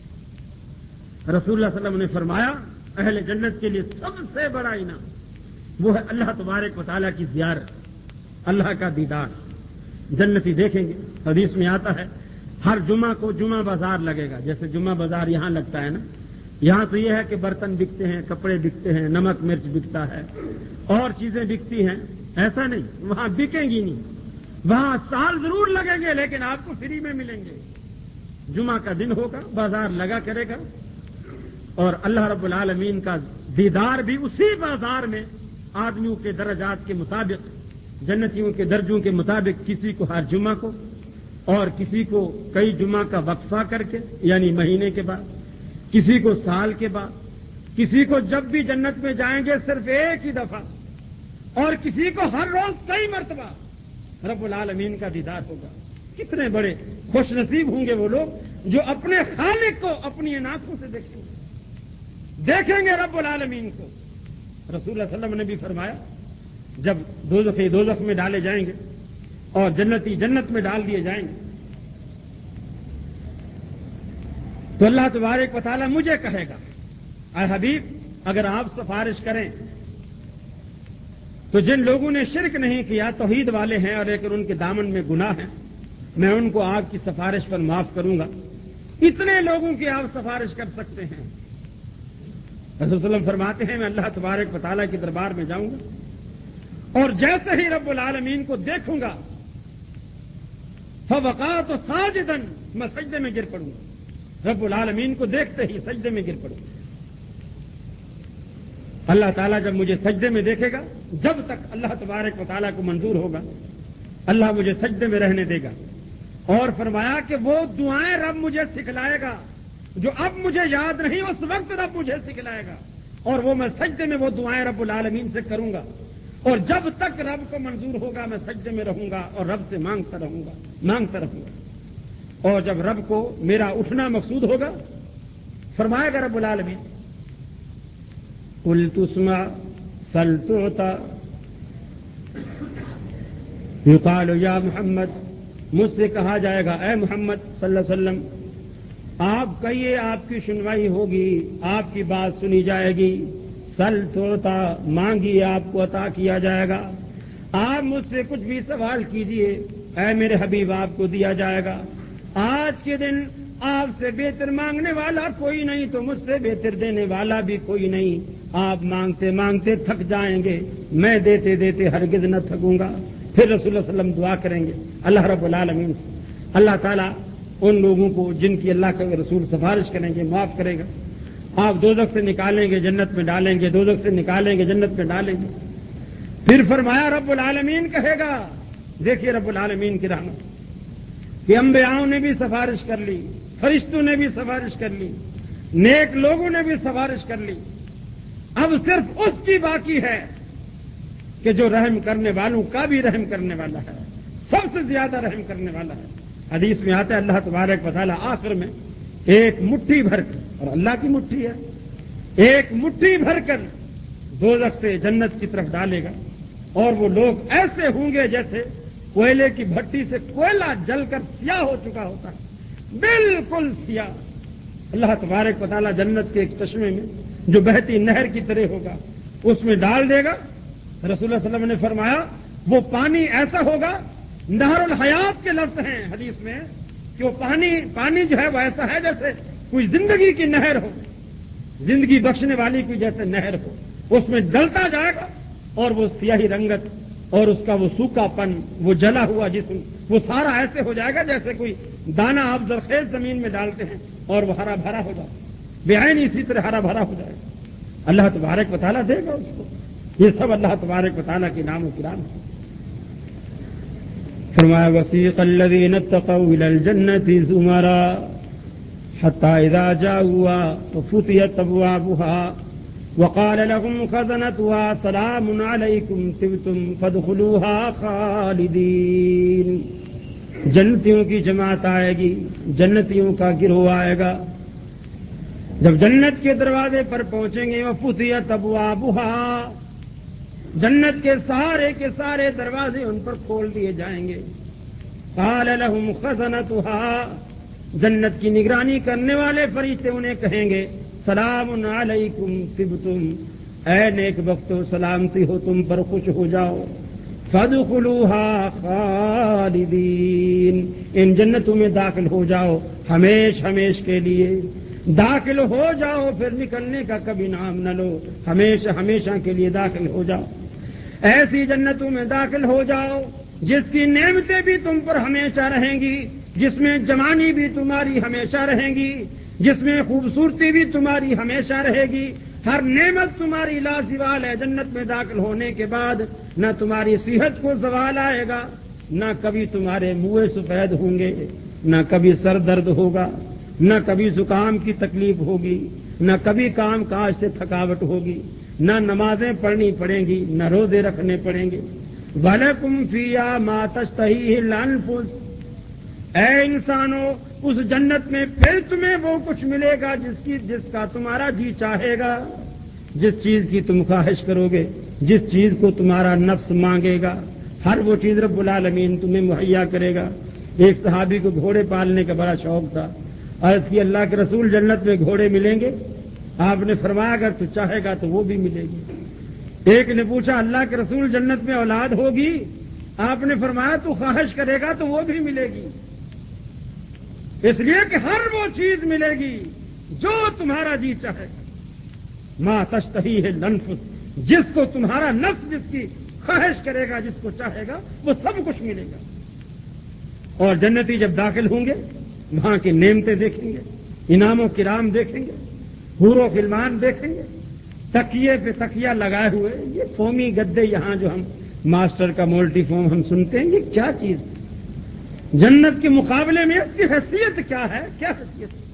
رسول اللہ صلی اللہ علیہ وسلم نے فرمایا اہل جنت کے لیے سب سے بڑا انعام وہ ہے اللہ تبارک و تعالیٰ کی زیارت، اللہ کا دیدار۔ جنتی دیکھیں گے، حدیث میں آتا ہے ہر جمعہ کو جمعہ بازار لگے گا، جیسے جمعہ بازار یہاں لگتا ہے نا، یہاں تو یہ ہے کہ برتن بکتے ہیں، کپڑے بکتے ہیں، نمک مرچ بکتا ہے اور چیزیں بکتی ہیں، ایسا نہیں، وہاں بکیں گی نہیں، وہاں سال ضرور لگیں گے لیکن آپ کو فری میں ملیں گے۔ جمعہ کا دن ہوگا، بازار لگا کرے گا، اور اللہ رب العالمین کا دیدار بھی اسی بازار میں آدمیوں کے درجات کے مطابق، جنتیوں کے درجوں کے مطابق، کسی کو ہر جمعہ کو اور کسی کو کئی جمعہ کا وقفہ کر کے یعنی مہینے کے بعد، کسی کو سال کے بعد، کسی کو جب بھی جنت میں جائیں گے صرف ایک ہی دفعہ، اور کسی کو ہر روز کئی مرتبہ رب العالمین کا دیدار ہوگا۔ کتنے بڑے خوش نصیب ہوں گے وہ لوگ جو اپنے خالق کو اپنی آنکھوں سے دیکھیں گے رب العالمین کو۔ رسول اللہ صلی اللہ علیہ وسلم نے بھی فرمایا جب دوزخی دوزخ میں ڈالے جائیں گے اور جنتی جنت میں ڈال دیے جائیں گے تو اللہ تبارک و تعالیٰ مجھے کہے گا اے حبیب اگر آپ سفارش کریں تو جن لوگوں نے شرک نہیں کیا، توحید والے ہیں اور لیکن ان کے دامن میں گناہ ہے، میں ان کو آپ کی سفارش پر معاف کروں گا۔ اتنے لوگوں کی آپ سفارش کر سکتے ہیں۔ رسول صلی اللہ علیہ وسلم فرماتے ہیں میں اللہ تبارک و تعالیٰ کے دربار میں جاؤں گا اور جیسے ہی رب العالمین کو دیکھوں گا فوقعت ساجدا، میں سجدے میں گر پڑوں گا۔ رب العالمین کو دیکھتے ہی سجدے میں گر پڑوں گا۔ اللہ تعالیٰ جب مجھے سجدے میں دیکھے گا، جب تک اللہ تبارک و تعالیٰ کو منظور ہوگا اللہ مجھے سجدے میں رہنے دے گا، اور فرمایا کہ وہ دعائیں رب مجھے سکھلائے گا جو اب مجھے یاد نہیں، اس وقت رب مجھے سکھلائے گا، اور وہ میں سجدے میں وہ دعائیں رب العالمین سے کروں گا، اور جب تک رب کو منظور ہوگا میں سجدے میں رہوں گا اور رب سے مانگتا رہوں گا، اور جب رب کو میرا اٹھنا مقصود ہوگا فرمائے گا رب العالمین قل تسمع سل تعطى یقال یا محمد، مجھ سے کہا جائے گا اے محمد صلی اللہ علیہ وسلم آپ کہیے آپ کی سنوائی ہوگی، آپ کی بات سنی جائے گی، سل تعطى مانگیے آپ کو عطا کیا جائے گا، آپ مجھ سے کچھ بھی سوال کیجئے اے میرے حبیب آپ کو دیا جائے گا۔ آج کے دن آپ سے بہتر مانگنے والا کوئی نہیں تو مجھ سے بہتر دینے والا بھی کوئی نہیں۔ آپ مانگتے مانگتے تھک جائیں گے، میں دیتے دیتے ہرگز نہ تھکوں گا۔ پھر رسول اللہ صلی اللہ علیہ وسلم دعا کریں گے اللہ رب العالمین سے، اللہ تعالیٰ ان لوگوں کو جن کی اللہ کے رسول سفارش کریں گے معاف کرے گا۔ آپ دوزخ سے نکالیں گے جنت میں ڈالیں گے، دوزخ سے نکالیں گے جنت میں ڈالیں گے۔ پھر فرمایا رب العالمین کہے گا، دیکھیے رب العالمین کی رحمت کہ انبیاؤں نے بھی سفارش کر لی، فرشتوں نے بھی سفارش کر لی، نیک لوگوں نے بھی سفارش کر لی، اب صرف اس کی باقی ہے کہ جو رحم کرنے والوں کا بھی رحم کرنے والا ہے، سب سے زیادہ رحم کرنے والا ہے۔ حدیث میں آتا ہے اللہ تبارک و تعالیٰ آخر میں ایک مٹھی بھر کر، اور اللہ کی مٹھی ہے، ایک مٹھی بھر کر دوزخ سے جنت کی طرف ڈالے گا، اور وہ لوگ ایسے ہوں گے جیسے کوئلے کی بھٹی سے کوئلہ جل کر سیاہ ہو چکا ہوتا ہے، بالکل سیاہ۔ اللہ تبارک و تعالیٰ جنت کے ایک چشمے میں جو بہتی نہر کی طرح ہوگا اس میں ڈال دے گا۔ رسول اللہ صلی اللہ علیہ وسلم نے فرمایا وہ پانی ایسا ہوگا، نہر الحیات کے لفظ ہیں حدیث میں، کہ وہ پانی جو ہے وہ ایسا ہے جیسے کوئی زندگی کی نہر ہو، زندگی بخشنے والی کوئی جیسے نہر ہو، اس میں ڈلتا جائے گا اور وہ سیاہی رنگت اور اس کا وہ سوکھا پن، وہ جلا ہوا جسم، وہ سارا ایسے ہو جائے گا جیسے کوئی دانا آپ زرخیز زمین میں ڈالتے ہیں اور وہ ہرا بھرا ہو جائے گا، بےعین اسی طرح ہرا بھرا ہو جائے گا۔ اللہ تبارک و تعالیٰ دے گا اس کو۔ یہ سب اللہ تبارک و تعالیٰ کے نام و کرام ہے۔ فرمایا وسیق الذین اتقوا الی الجنۃ زمرا حتی اذا جاؤوها وفتحت ابوابها وقال لهم خزنتها سلام علیکم طبتم فادخلوها خالدین۔ جنتیوں کی جماعت آئے گی، جنتیوں کا گروہ آئے گا، جب جنت کے دروازے پر پہنچیں گے وفتحت ابوابها، جنت کے سارے دروازے ان پر کھول دیے جائیں گے۔ قال لهم خزنتها، جنت کی نگرانی کرنے والے فرشتے انہیں کہیں گے سلام علیکم طبتم، اے نیک بختو سلامتی ہو تم پر، خوش ہو جاؤ۔ فادخلوها خالدین، ان جنتوں میں داخل ہو جاؤ ہمیش کے لیے، داخل ہو جاؤ پھر نکلنے کا کبھی نام نہ لو، ہمیشہ کے لیے داخل ہو جاؤ۔ ایسی جنتوں میں داخل ہو جاؤ جس کی نعمتیں بھی تم پر ہمیشہ رہیں گی، جس میں جوانی بھی تمہاری ہمیشہ رہیں گی، جس میں خوبصورتی بھی تمہاری ہمیشہ رہے گی، ہر نعمت تمہاری لازوال ہے۔ جنت میں داخل ہونے کے بعد نہ تمہاری صحت کو زوال آئے گا، نہ کبھی تمہارے منہ سفید ہوں گے، نہ کبھی سر درد ہوگا، نہ کبھی زکام کی تکلیف ہوگی، نہ کبھی کام کاج سے تھکاوٹ ہوگی، نہ نمازیں پڑھنی پڑیں گی، نہ روزے رکھنے پڑیں گے۔ وَلَكُمْ فِيهَا مَا تَشْتَهِيهِ الْأَنفُسُ، اے انسانوں اس جنت میں پھر تمہیں وہ کچھ ملے گا جس کا تمہارا جی چاہے گا، جس چیز کی تم خواہش کرو گے، جس چیز کو تمہارا نفس مانگے گا، ہر وہ چیز رب العالمین تمہیں مہیا کرے گا۔ ایک صحابی کو گھوڑے پالنے کا بڑا شوق تھا، عرض کی اللہ کے رسول جنت میں گھوڑے ملیں گے؟ آپ نے فرمایا اگر تو چاہے گا تو وہ بھی ملے گی۔ ایک نے پوچھا اللہ کے رسول جنت میں اولاد ہوگی؟ آپ نے فرمایا تو خواہش کرے گا تو وہ بھی ملے گی۔ اس لیے کہ ہر وہ چیز ملے گی جو تمہارا جی چاہے گا، ما تشتہیہ الانفس، جس کو تمہارا نفس جس کی خواہش کرے گا، جس کو چاہے گا وہ سب کچھ ملے گا۔ اور جنتی جب داخل ہوں گے وہاں کی نعمتیں دیکھیں گے، انعام و کرام دیکھیں گے، حور و غلمان دیکھیں گے، تکیے پہ تکیہ لگائے ہوئے، یہ فومی گدے یہاں جو ہم ماسٹر کا مولٹی فوم ہم سنتے ہیں، یہ کیا چیز ہے؟ جنت کے مقابلے میں اس کی حیثیت کیا ہے؟ کیا حیثیت ہے؟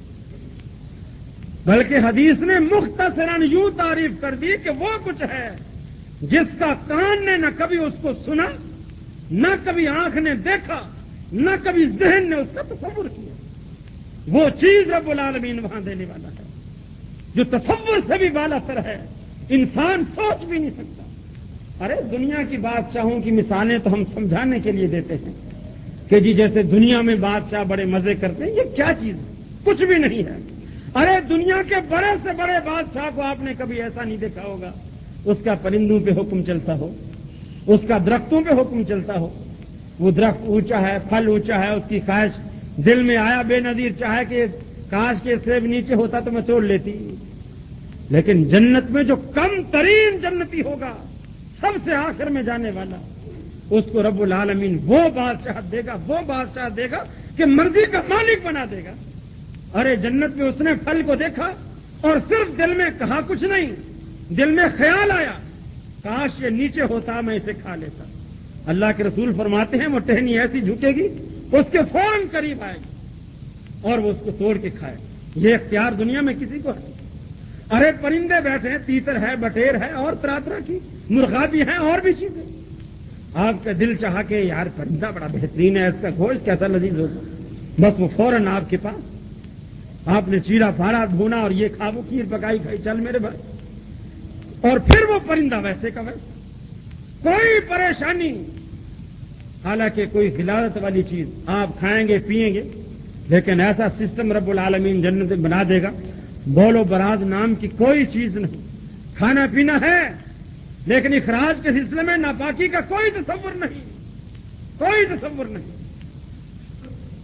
بلکہ حدیث نے مختصراً یوں تعریف کر دی کہ وہ کچھ ہے جس کا کان نے نہ کبھی اس کو سنا، نہ کبھی آنکھ نے دیکھا، نہ کبھی ذہن نے اس کا تصور کیا۔ وہ چیز رب العالمین وہاں دینے والا ہے جو تصور سے بھی بالا تر ہے، انسان سوچ بھی نہیں سکتا۔ ارے دنیا کی بادشاہوں کی مثالیں تو ہم سمجھانے کے لیے دیتے ہیں کہ جی جیسے دنیا میں بادشاہ بڑے مزے کرتے ہیں، یہ کیا چیز ہے؟ کچھ بھی نہیں ہے۔ ارے دنیا کے بڑے سے بڑے بادشاہ کو آپ نے کبھی ایسا نہیں دیکھا ہوگا اس کا پرندوں پہ حکم چلتا ہو، اس کا درختوں پہ حکم چلتا ہو، وہ درخت اونچا ہے، پھل اونچا ہے، اس کی خواہش دل میں آیا بے نظیر چاہے کہ کاش کے سیب نیچے ہوتا تو میں توڑ لیتی۔ لیکن جنت میں جو کم ترین جنتی ہوگا، سب سے آخر میں جانے والا، اس کو رب العالمین وہ بادشاہ دے گا کہ مرضی کا مالک بنا دے گا۔ ارے جنت میں اس نے پھل کو دیکھا اور صرف دل میں کہا کچھ نہیں، دل میں خیال آیا کاش یہ نیچے ہوتا میں اسے کھا لیتا۔ اللہ کے رسول فرماتے ہیں وہ ٹہنی ایسی جھکے گی اس کے فوراً قریب آئے گی اور وہ اس کو توڑ کے کھائے۔ یہ اختیار دنیا میں کسی کو ہے؟ ارے پرندے بیٹھے ہیں، تیتر ہے، بٹیر ہے، اور طرح طرح کی مرغا بھی ہیں، اور بھی چیزیں۔ آپ کا دل چاہا کہ یار پرندہ بڑا بہترین ہے، اس کا گوشت کیسا لذیذ ہوگا، بس وہ فوراً آپ کے پاس، آپ نے چیرا پھاڑا بھونا اور یہ کھا وہ کھیر پکائی کھائی، چل میرے بھائی، اور پھر وہ پرندہ ویسے کا ویسا، کوئی پریشانی۔ حالانکہ کوئی غلاظت والی چیز آپ کھائیں گے پیئیں گے، لیکن ایسا سسٹم رب العالمین جنت میں بنا دے گا، بول و براز نام کی کوئی چیز نہیں۔ کھانا پینا ہے لیکن اخراج کے سلسلے میں ناپاکی کا کوئی تصور نہیں، کوئی تصور نہیں۔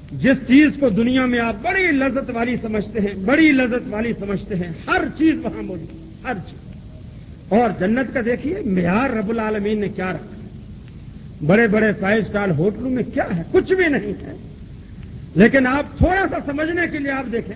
جس چیز کو دنیا میں آپ بڑی لذت والی سمجھتے ہیں، بڑی لذت والی سمجھتے ہیں، ہر چیز وہاں موجود، ہر چیز۔ اور جنت کا دیکھیے معیار رب العالمین نے کیا رکھا ہے۔ بڑے بڑے 5 اسٹار ہوٹلوں میں کیا ہے؟ کچھ بھی نہیں ہے۔ لیکن آپ تھوڑا سا سمجھنے کے لیے آپ دیکھیں،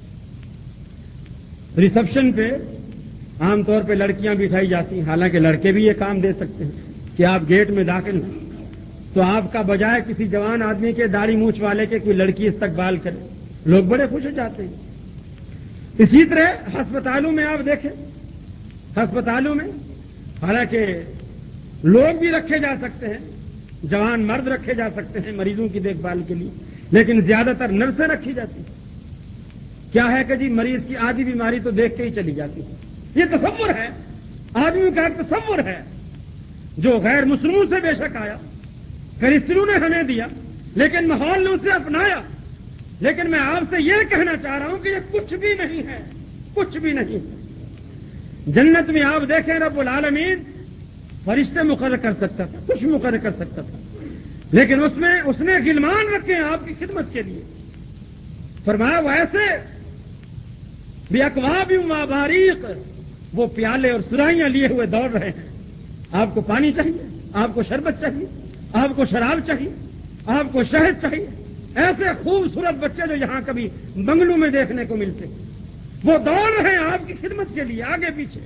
ریسپشن پہ عام طور پہ لڑکیاں بٹھائی جاتی ہیں، حالانکہ لڑکے بھی یہ کام دے سکتے ہیں کہ آپ گیٹ میں داخل ہوں تو آپ کا بجائے کسی جوان آدمی کے داڑھی مونچھ والے کے کوئی لڑکی استقبال کرے، لوگ بڑے خوش ہو جاتے ہیں۔ اسی طرح ہسپتالوں میں آپ دیکھیں، ہسپتالوں میں حالانکہ لوگ بھی رکھے جا سکتے ہیں، جوان مرد رکھے جا سکتے ہیں مریضوں کی دیکھ بھال کے لیے، لیکن زیادہ تر نرسیں رکھی جاتی ہیں۔ کیا ہے کہ جی مریض کی آدھی بیماری تو دیکھ کے ہی چلی جاتی ہے۔ یہ تصور ہے، آدمی کا ایک تصور ہے جو غیر مسلموں سے بے شک آیا، کرسچنوں نے ہمیں دیا، لیکن ماحول نے اسے اپنایا۔ لیکن میں آپ سے یہ کہنا چاہ رہا ہوں کہ یہ کچھ بھی نہیں ہے، کچھ بھی نہیں ہے۔ جنت میں آپ دیکھیں رب العالمین فرشتے مقرر کر سکتا تھا، کچھ مقرر کر سکتا تھا، لیکن اس نے غلمان رکھے ہیں آپ کی خدمت کے لیے۔ فرمایا وہ ایسے بھی اکواب و باریق، وہ پیالے اور سرائیاں لیے ہوئے دوڑ رہے ہیں۔ آپ کو پانی چاہیے، آپ کو شربت چاہیے، آپ کو شراب چاہیے، آپ کو شہد چاہیے۔ ایسے خوبصورت بچے جو یہاں کبھی بنگلوں میں دیکھنے کو ملتے ہیں، وہ دوڑ رہے ہیں آپ کی خدمت کے لیے آگے پیچھے۔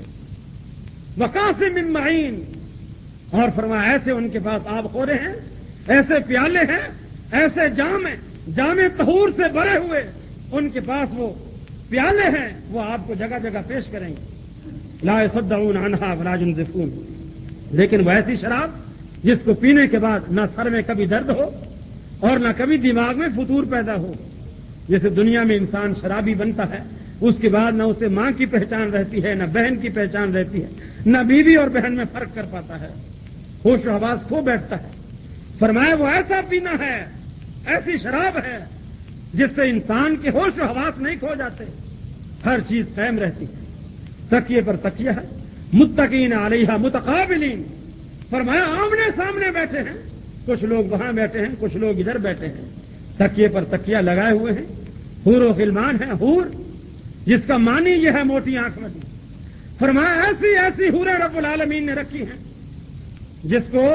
وقاسم من معین، اور فرمایا ایسے ان کے پاس آب خورے ہیں، ایسے پیالے ہیں، ایسے جام طہور سے بھرے ہوئے ان کے پاس وہ پیالے ہیں، وہ آپ کو جگہ جگہ پیش کریں گے۔ لا يصدعون عنها ولا ينزفون، لیکن وہ ایسی شراب جس کو پینے کے بعد نہ سر میں کبھی درد ہو اور نہ کبھی دماغ میں فطور پیدا ہو۔ جیسے دنیا میں انسان شرابی بنتا ہے، اس کے بعد نہ اسے ماں کی پہچان رہتی ہے، نہ بہن کی پہچان رہتی ہے، نہ بیوی اور بہن میں فرق کر پاتا ہے، ہوش و حواس کھو بیٹھتا ہے۔ فرمایا وہ ایسا پینا ہے، ایسی شراب ہے جس سے انسان کے ہوش و حواس نہیں کھو جاتے، ہر چیز قائم رہتی ہے۔ تکیے پر تکیہ ہے، متقین علیہا متقابلین، فرمایا آمنے سامنے بیٹھے ہیں، کچھ لوگ وہاں بیٹھے ہیں، کچھ لوگ ادھر بیٹھے ہیں، تکیے پر تکیہ لگائے ہوئے ہیں۔ حور و غلمان ہیں، حور جس کا معنی یہ ہے موٹی آنکھ والی۔ فرمایا ایسی ایسی حوریں رب العالمین نے رکھی ہیں جس کو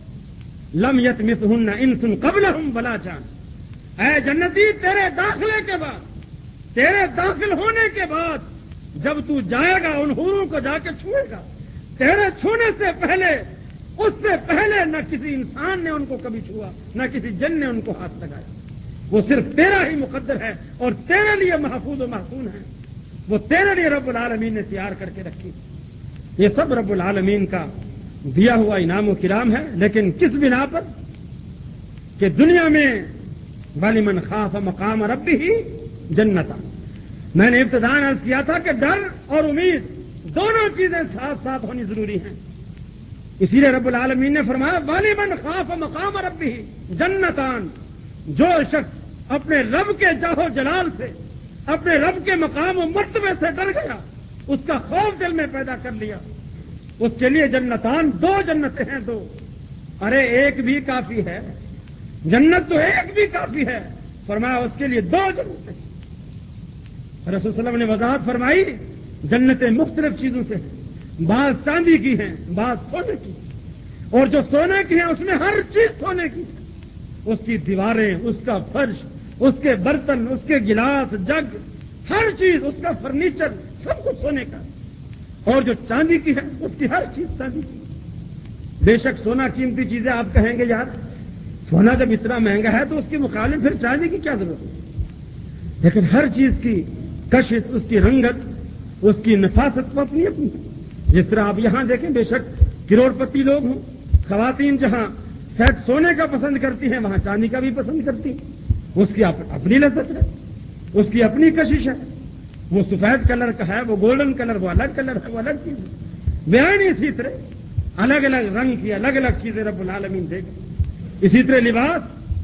لم یطمثہن انس قبلہم ولا جان۔ اے جنتی، تیرے داخلے کے بعد، تیرے داخل ہونے کے بعد جب تو جائے گا ان حوروں کو جا کے چھوئے گا، تیرے چھونے سے پہلے، اس سے پہلے نہ کسی انسان نے ان کو کبھی چھوا، نہ کسی جن نے ان کو ہاتھ لگایا۔ وہ صرف تیرا ہی مقدر ہے اور تیرے لیے محفوظ و محسون ہے، وہ تیرے لیے رب العالمین نے تیار کر کے رکھی۔ یہ سب رب العالمین کا دیا ہوا انعام و کرام ہے، لیکن کس بنا پر؟ کہ دنیا میں وَلِمَنْ خَافَ مَقَامَ رَبِّهِ جَنَّتَانِ، میں نے ابتداءً عرض کیا تھا کہ ڈر اور امید دونوں چیزیں ساتھ ساتھ ہونی ضروری ہیں۔ اسی لیے رب العالمین نے فرمایا وَلِمَنْ خَافَ مَقَامَ رَبِّهِ جَنَّتَانِ، جو شخص اپنے رب کے جاہ و جلال سے، اپنے رب کے مقام و مرتبے سے ڈر گیا، اس کا خوف دل میں پیدا کر لیا، اس کے لیے جنتان، 2 جنتیں ہیں، 2۔ ارے ایک بھی کافی ہے، جنت تو ایک بھی کافی ہے، فرمایا اس کے لیے 2 جنتیں۔ رسول صلی اللہ علیہ وسلم نے وضاحت فرمائی جنتیں مختلف چیزوں سے ہیں، بعض چاندی کی ہیں، بعض سونے کی، اور جو سونے کی ہیں اس میں ہر چیز سونے کی ہے، اس کی دیواریں، اس کا فرش، اس کے برتن، اس کے گلاس، جگ، ہر چیز، اس کا فرنیچر، سب کچھ سونے کا۔ اور جو چاندی کی ہے اس کی ہر چیز چاندی کی۔ بے شک سونا قیمتی چیزیں، آپ کہیں گے یار سونا جب اتنا مہنگا ہے تو اس کے مقابلے پھر چاندی کی کیا ضرورت ہے؟ لیکن ہر چیز کی کشش، اس کی رنگت، اس کی نفاست کو اپنی اپنی، جس طرح آپ یہاں دیکھیں بے شک کروڑ پتی لوگ ہوں، خواتین جہاں سیٹ سونے کا پسند کرتی ہیں وہاں چاندی کا بھی پسند کرتی ہیں، اس کی اپنی لذت ہے، اس کی اپنی کشش ہے۔ وہ سفید کلر کا ہے، وہ گولڈن کلر، وہ الگ کلر ہے، وہ الگ چیز ہے۔ بیان اسی طرح الگ الگ رنگ کی الگ الگ چیزیں رب العالمین دے گا۔ اسی طرح لباس،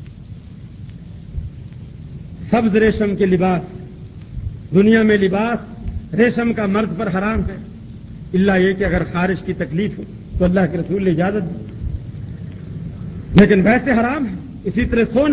سبز ریشم کے لباس، دنیا میں لباس ریشم کا مرد پر حرام ہے، الا یہ کہ اگر خارش کی تکلیف ہو تو اللہ کے رسول نے اجازت دی، لیکن ویسے حرام ہے۔ اسی طرح سونا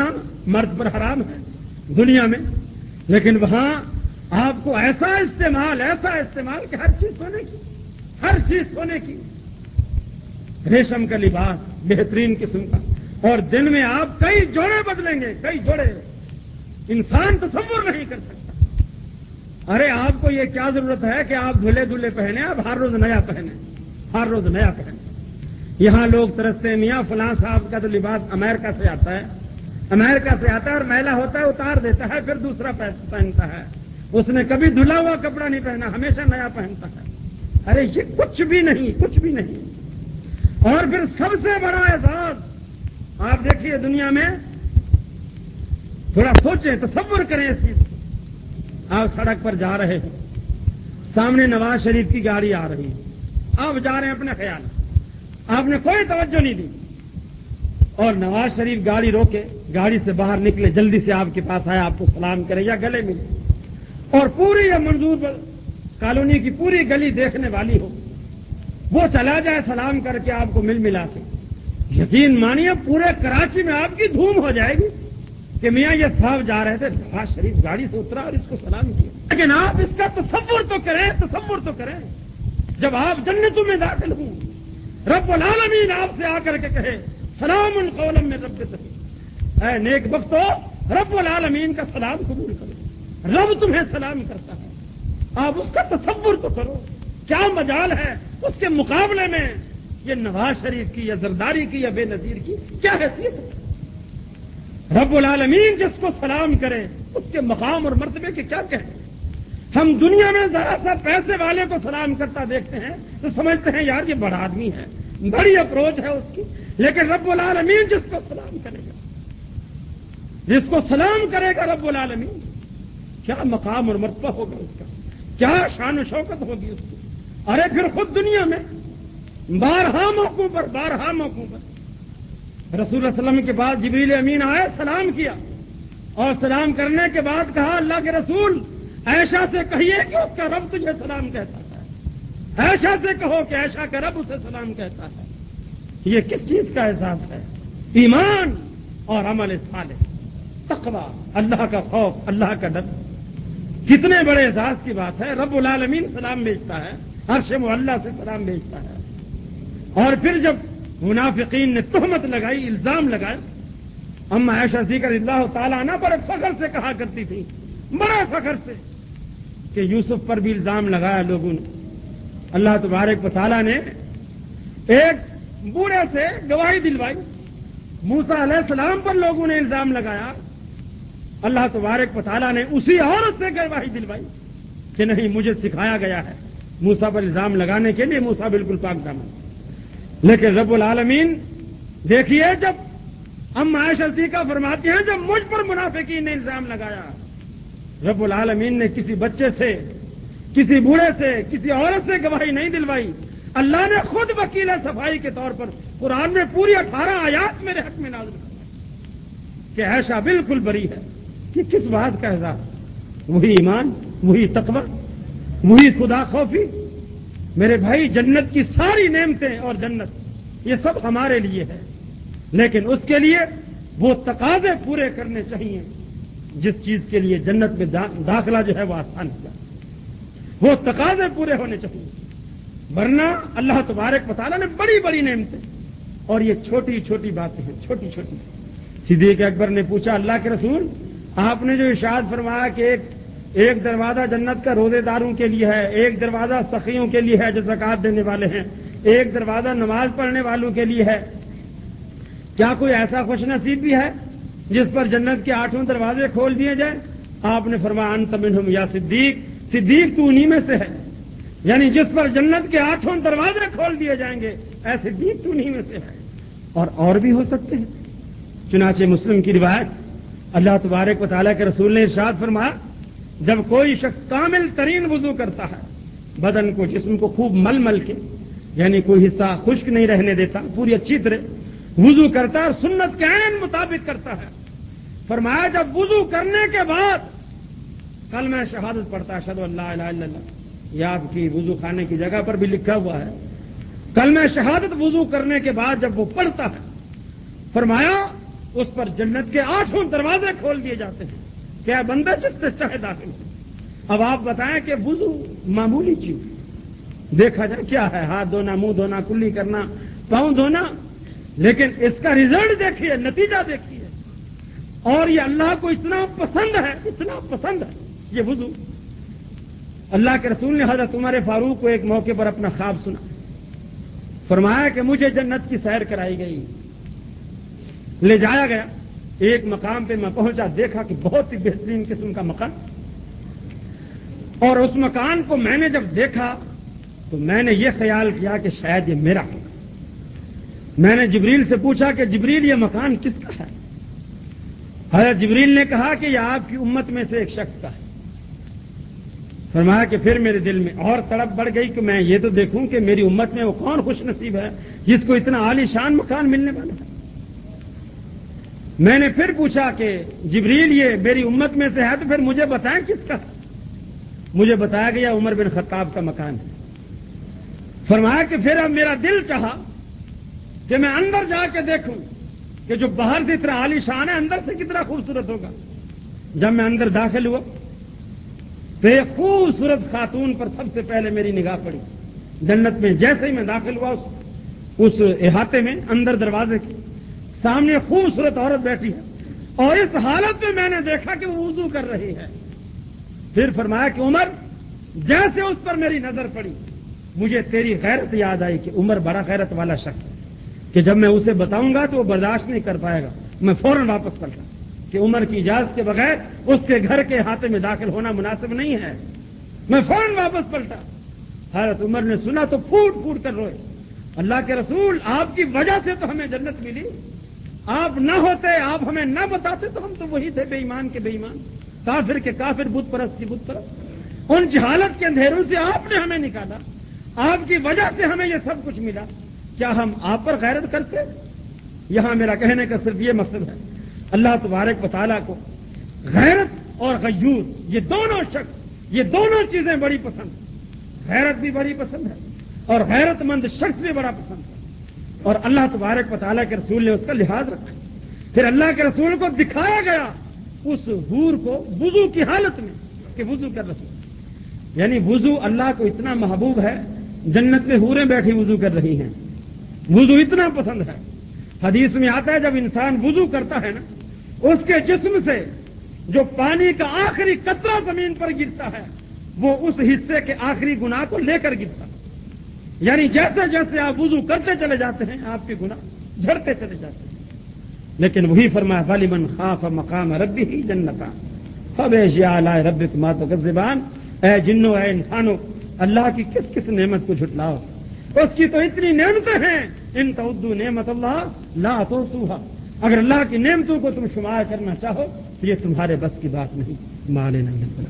مرد پر حرام ہے دنیا میں، لیکن وہاں آپ کو ایسا استعمال کہ ہر چیز سونے کی، ریشم کا لباس بہترین قسم کا، اور دن میں آپ کئی جوڑے بدلیں گے، کئی جوڑے، انسان تصور نہیں کر سکتا۔ ارے آپ کو یہ کیا ضرورت ہے کہ آپ دھلے دھلے پہنے، آپ ہر روز نیا پہنے۔ یہاں لوگ ترستے ہیں، میاں فلاں صاحب کا تو لباس امریکہ سے آتا ہے اور میلا ہوتا ہے اتار دیتا ہے، پھر دوسرا پہنتا ہے، اس نے کبھی دھلا ہوا کپڑا نہیں پہنا، ہمیشہ نیا پہنتا ہے۔ ارے یہ کچھ بھی نہیں۔ اور پھر سب سے بڑا اعزاز آپ دیکھیے دنیا میں، تھوڑا سوچیں، تصور کریں اس چیز کو۔ آپ سڑک پر جا رہے ہیں، سامنے نواز شریف کی گاڑی آ رہی ہے، آپ جا رہے ہیں اپنے خیال، آپ نے کوئی توجہ نہیں دی، اور نواز شریف گاڑی روکے، گاڑی سے باہر نکلے، جلدی سے آپ کے پاس آیا، آپ کو سلام کرے یا گلے ملے، اور پوری یہ منظور کالونی کی پوری گلی دیکھنے والی ہو، وہ چلا جائے سلام کر کے آپ کو ملا کے، یقین مانیے پورے کراچی میں آپ کی دھوم ہو جائے گی کہ میاں یہ صاحب جا رہے تھے، نواز شریف گاڑی سے اترا اور اس کو سلام کیا۔ لیکن آپ اس کا تصور تو کریں، جب آپ جنتوں میں داخل ہوں، رب العالمین آپ سے آ کر کے کہے سلام قولا من رب الرحیم، اے نیک بختو، رب العالمین کا سلام قبول کرو، رب تمہیں سلام کرتا ہے، آپ اس کا تصور تو کرو، کیا مجال ہے اس کے مقابلے میں یہ نواز شریف کی یا زرداری کی یا بے نظیر کی کیا حیثیت ہے؟ رب العالمین جس کو سلام کرے اس کے مقام اور مرتبے کے کیا کہیں؟ ہم دنیا میں ذرا سا پیسے والے کو سلام کرتا دیکھتے ہیں تو سمجھتے ہیں یار یہ بڑا آدمی ہے، بڑی اپروچ ہے اس کی، لیکن رب العالمین جس کو سلام کرے گا رب العالمین، کیا مقام اور مرتبہ ہوگا اس کا، کیا شان و شوکت ہوگی اس کی۔ ارے پھر خود دنیا میں بارہا موقعوں پر رسول اللہ صلی اللہ علیہ وسلم کے بعد جبریل امین آئے، سلام کیا، اور سلام کرنے کے بعد کہا اللہ کے رسول عائشہ سے کہیے کہ اس کا رب تجھے سلام کہتا ہے، عائشہ سے کہو کہ عائشہ کا رب اسے سلام کہتا ہے۔ یہ کس چیز کا احساس ہے؟ ایمان اور عمل صالح، تقویٰ، اللہ کا خوف، اللہ کا ڈر، کتنے بڑے احساس کی بات ہے۔ رب العالمین سلام بھیجتا ہے، عرش معلیٰ سے سلام بھیجتا ہے، اور پھر جب منافقین نے تہمت لگائی، الزام لگایا، اما عائشہ صدیقہ رضی اللہ تعالیٰ عنہ پر فخر سے کہا کرتی تھی، بڑے فخر سے، کہ یوسف پر بھی الزام لگایا لوگوں نے۔ اللہ تبارک و تعالیٰ نے ایک بوڑھے سے گواہی دلوائی، موسیٰ علیہ السلام پر لوگوں نے الزام لگایا، اللہ تبارک و تعالیٰ نے اسی عورت سے گواہی دلوائی کہ نہیں، مجھے سکھایا گیا ہے موسیٰ پر الزام لگانے کے لیے، موسیٰ بالکل پاک دامن۔ لیکن رب العالمین دیکھیے، جب عائشہ صدیقہ فرماتی ہیں جب مجھ پر منافقین نے الزام لگایا، رب العالمین نے کسی بچے سے، کسی بوڑھے سے، کسی عورت سے گواہی نہیں دلوائی، اللہ نے خود وکیل صفائی کے طور پر قرآن میں پوری 18 آیات میرے حق میں نازل کروائی کہ عائشہ بالکل بری ہے۔ کہ کس بات کا احساس؟ وہی ایمان، وہی تقویٰ، وہی خدا خوفی۔ میرے بھائی، جنت کی ساری نعمتیں اور جنت یہ سب ہمارے لیے ہے، لیکن اس کے لیے وہ تقاضے پورے کرنے چاہیے جس چیز کے لیے جنت میں داخلہ جو ہے وہ آسان ہوگا، وہ تقاضے پورے ہونے چاہیے، ورنہ اللہ تبارک و تعالیٰ نے بڑی بڑی نعمتیں، اور یہ چھوٹی چھوٹی باتیں ہیں، چھوٹی چھوٹی۔ صدیق اکبر نے پوچھا اللہ کے رسول، آپ نے جو ارشاد فرمایا کہ ایک دروازہ جنت کا روزے داروں کے لیے ہے، ایک دروازہ سخیوں کے لیے ہے جو زکات دینے والے ہیں، ایک دروازہ نماز پڑھنے والوں کے لیے ہے، کیا کوئی ایسا خوش نصیب بھی ہے جس پر جنت کے 8 دروازے کھول دیے جائیں؟ آپ نے فرمایا انت منہم یا صدیق تو انہی میں سے ہے، یعنی جس پر جنت کے 8 دروازے کھول دیے جائیں گے، اے صدیق تو انہی میں سے ہے، اور بھی ہو سکتے ہیں۔ چنانچہ مسلم کی روایت، اللہ تبارک و تعالیٰ کے رسول نے ارشاد فرمایا جب کوئی شخص کامل ترین وضو کرتا ہے، بدن کو، جسم کو خوب مل مل کے، یعنی کوئی حصہ خشک نہیں رہنے دیتا، پوری اچھی طرح وضو کرتا ہے اور سنت کے عین مطابق کرتا ہے، فرمایا جب وضو کرنے کے بعد کلمہ شہادت پڑھتا ہے، اشہد ان لا الہ الا اللہ، یہ آپ کی وضو خانے کی جگہ پر بھی لکھا ہوا ہے، کلمہ شہادت وضو کرنے کے بعد جب وہ پڑھتا ہے، فرمایا اس پر جنت کے 8 دروازے کھول دیے جاتے ہیں. کیا بندہ جس سے چاہے داخل ہو. اب آپ بتائیں کہ وضو معمولی چیز دیکھا جائے کیا ہے؟ ہاتھ دھونا، منہ دھونا، کلی کرنا، پاؤں دھونا، لیکن اس کا رزلٹ دیکھیے، نتیجہ دیکھیے. اور یہ اللہ کو اتنا پسند ہے، اتنا پسند ہے یہ وضو. اللہ کے رسول نے حضرت عمر فاروق کو ایک موقع پر اپنا خواب سنا. فرمایا کہ مجھے جنت کی سیر کرائی گئی، لے جایا گیا. ایک مقام پہ میں پہنچا، دیکھا کہ بہت ہی بہترین قسم کا مکان. اور اس مکان کو میں نے جب دیکھا تو میں نے یہ خیال کیا کہ شاید یہ میرا ہوگا. میں نے جبریل سے پوچھا کہ جبریل یہ مکان کس کا ہے؟ حضرت جبریل نے کہا کہ یہ آپ کی امت میں سے ایک شخص کا ہے. فرمایا کہ پھر میرے دل میں اور تڑپ بڑھ گئی کہ میں یہ تو دیکھوں کہ میری امت میں وہ کون خوش نصیب ہے جس کو اتنا عالی شان مکان ملنے والا ہے. میں نے پھر پوچھا کہ جبریل یہ میری امت میں سے ہے تو پھر مجھے بتائیں کس کا. مجھے بتایا گیا عمر بن خطاب کا مکان ہے. فرمایا کہ پھر اب میرا دل چاہا کہ میں اندر جا کے دیکھوں کہ جو باہر سے اتنا عالی شان ہے اندر سے کتنا خوبصورت ہوگا. جب میں اندر داخل ہوا تو ایک خوبصورت خاتون پر سب سے پہلے میری نگاہ پڑی. جنت میں جیسے ہی میں داخل ہوا اس احاطے میں اندر دروازے کے سامنے خوبصورت عورت بیٹھی ہے اور اس حالت میں نے دیکھا کہ وہ وضو کر رہی ہے. پھر فرمایا کہ عمر، جیسے اس پر میری نظر پڑی مجھے تیری غیرت یاد آئی کہ عمر بڑا غیرت والا شخص ہے کہ جب میں اسے بتاؤں گا تو وہ برداشت نہیں کر پائے گا. میں فوراً واپس پلٹا کہ عمر کی اجازت کے بغیر اس کے گھر کے احاطے میں داخل ہونا مناسب نہیں ہے. میں فوراً واپس پلٹا. حضرت عمر نے سنا تو پھوٹ پھوٹ کر روئے. اللہ کے رسول، آپ کی وجہ سے تو ہمیں جنت ملی. آپ نہ ہوتے، آپ ہمیں نہ بتاتے تو ہم تو وہی تھے بے ایمان کے بے ایمان، کافر کے کافر، بت پرست کی بت پرست. ان جہالت کے اندھیروں سے آپ نے ہمیں نکالا، آپ کی وجہ سے ہمیں یہ سب کچھ ملا. کیا ہم آپ پر غیرت کرتے؟ یہاں میرا کہنے کا صرف یہ مقصد ہے، اللہ تبارک و تعالیٰ کو غیرت اور غیور یہ دونوں شخص، یہ دونوں چیزیں بڑی پسند ہیں. غیرت بھی بڑی پسند ہے اور غیرت مند شخص بھی بڑا پسند ہے. اور اللہ تبارک و تعالیٰ کے رسول نے اس کا لحاظ رکھا. پھر اللہ کے رسول کو دکھایا گیا اس حور کو وضو کی حالت میں کہ وضو کر رہی ہے. یعنی وضو اللہ کو اتنا محبوب ہے، جنت میں حوریں بیٹھی وضو کر رہی ہیں. وضو اتنا پسند ہے. حدیث میں آتا ہے جب انسان وضو کرتا ہے نا، اس کے جسم سے جو پانی کا آخری قطرہ زمین پر گرتا ہے وہ اس حصے کے آخری گناہ کو لے کر گرتا ہے. یعنی جیسے جیسے آپ وضو کرتے چلے جاتے ہیں آپ کے گناہ جھڑتے چلے جاتے ہیں. لیکن وہی فرمایا فَلِمَنْ خَافَ مَقَامَ رَبِّهِ جَنَّتَانِ فَبِأَيِّ آلَاءِ رَبِّكُمَا تُكَذِّبَانِ. اے جنوں، اے انسانوں، اللہ کی کس کس نعمت کو جھٹلاؤ؟ اس کی تو اتنی نعمتیں ہیں، ان تعدوا نعمت اللہ لا تحصوها. اگر اللہ کی نعمتوں کو تم شمار کرنا چاہو تو یہ تمہارے بس کی بات نہیں. مالے نہیں.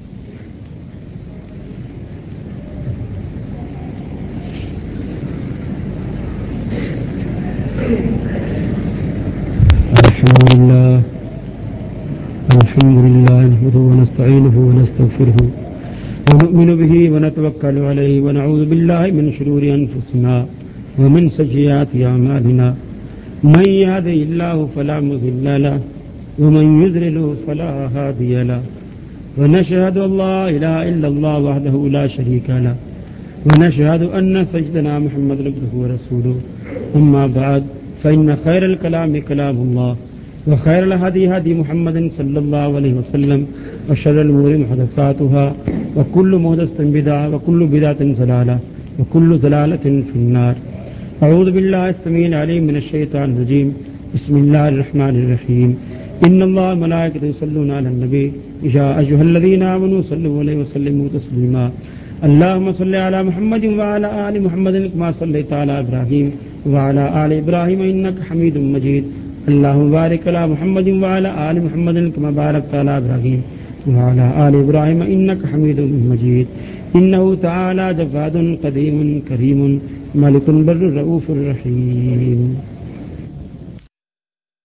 الحمد لله نحمده ونستعينه ونستغفره ونؤمن به ونتوكل عليه ونعوذ بالله من شرور أنفسنا ومن سيئات أعمالنا. من يهده الله فلا مضل له ومن يضلل فلا هادي له. ونشهد أن لا إله إلا الله وحده لا شريك له ونشهد أن سيدنا محمد عبده ورسوله. أما بعد فإن خير الكلام كلام الله وخير الهدي هدي محمد صلى الله عليه وسلم وشر الأمور محدثاتها وكل محدثة بدعة وكل بدعة ضلالة وكل ضلالة في النار. أعوذ بالله السميع العليم من الشيطان الرجيم. بسم الله الرحمن الرحيم. إن الله وملائكته يصلون على النبي يا أيها الذين آمنوا صلوا عليه وسلموا تسليما. اللهم صل على محمد وعلى آل محمد كما صليت على إبراهيم وعلى آل إبراهيم إنك حميد مجيد. اللهم بارك على محمد وعلى آل محمد كما باركت على إبراهيم وعلى آل إبراهيم إنك حميد مجيد. إنه تعالى جواد قديم كريم ملك بر رؤوف رحيم.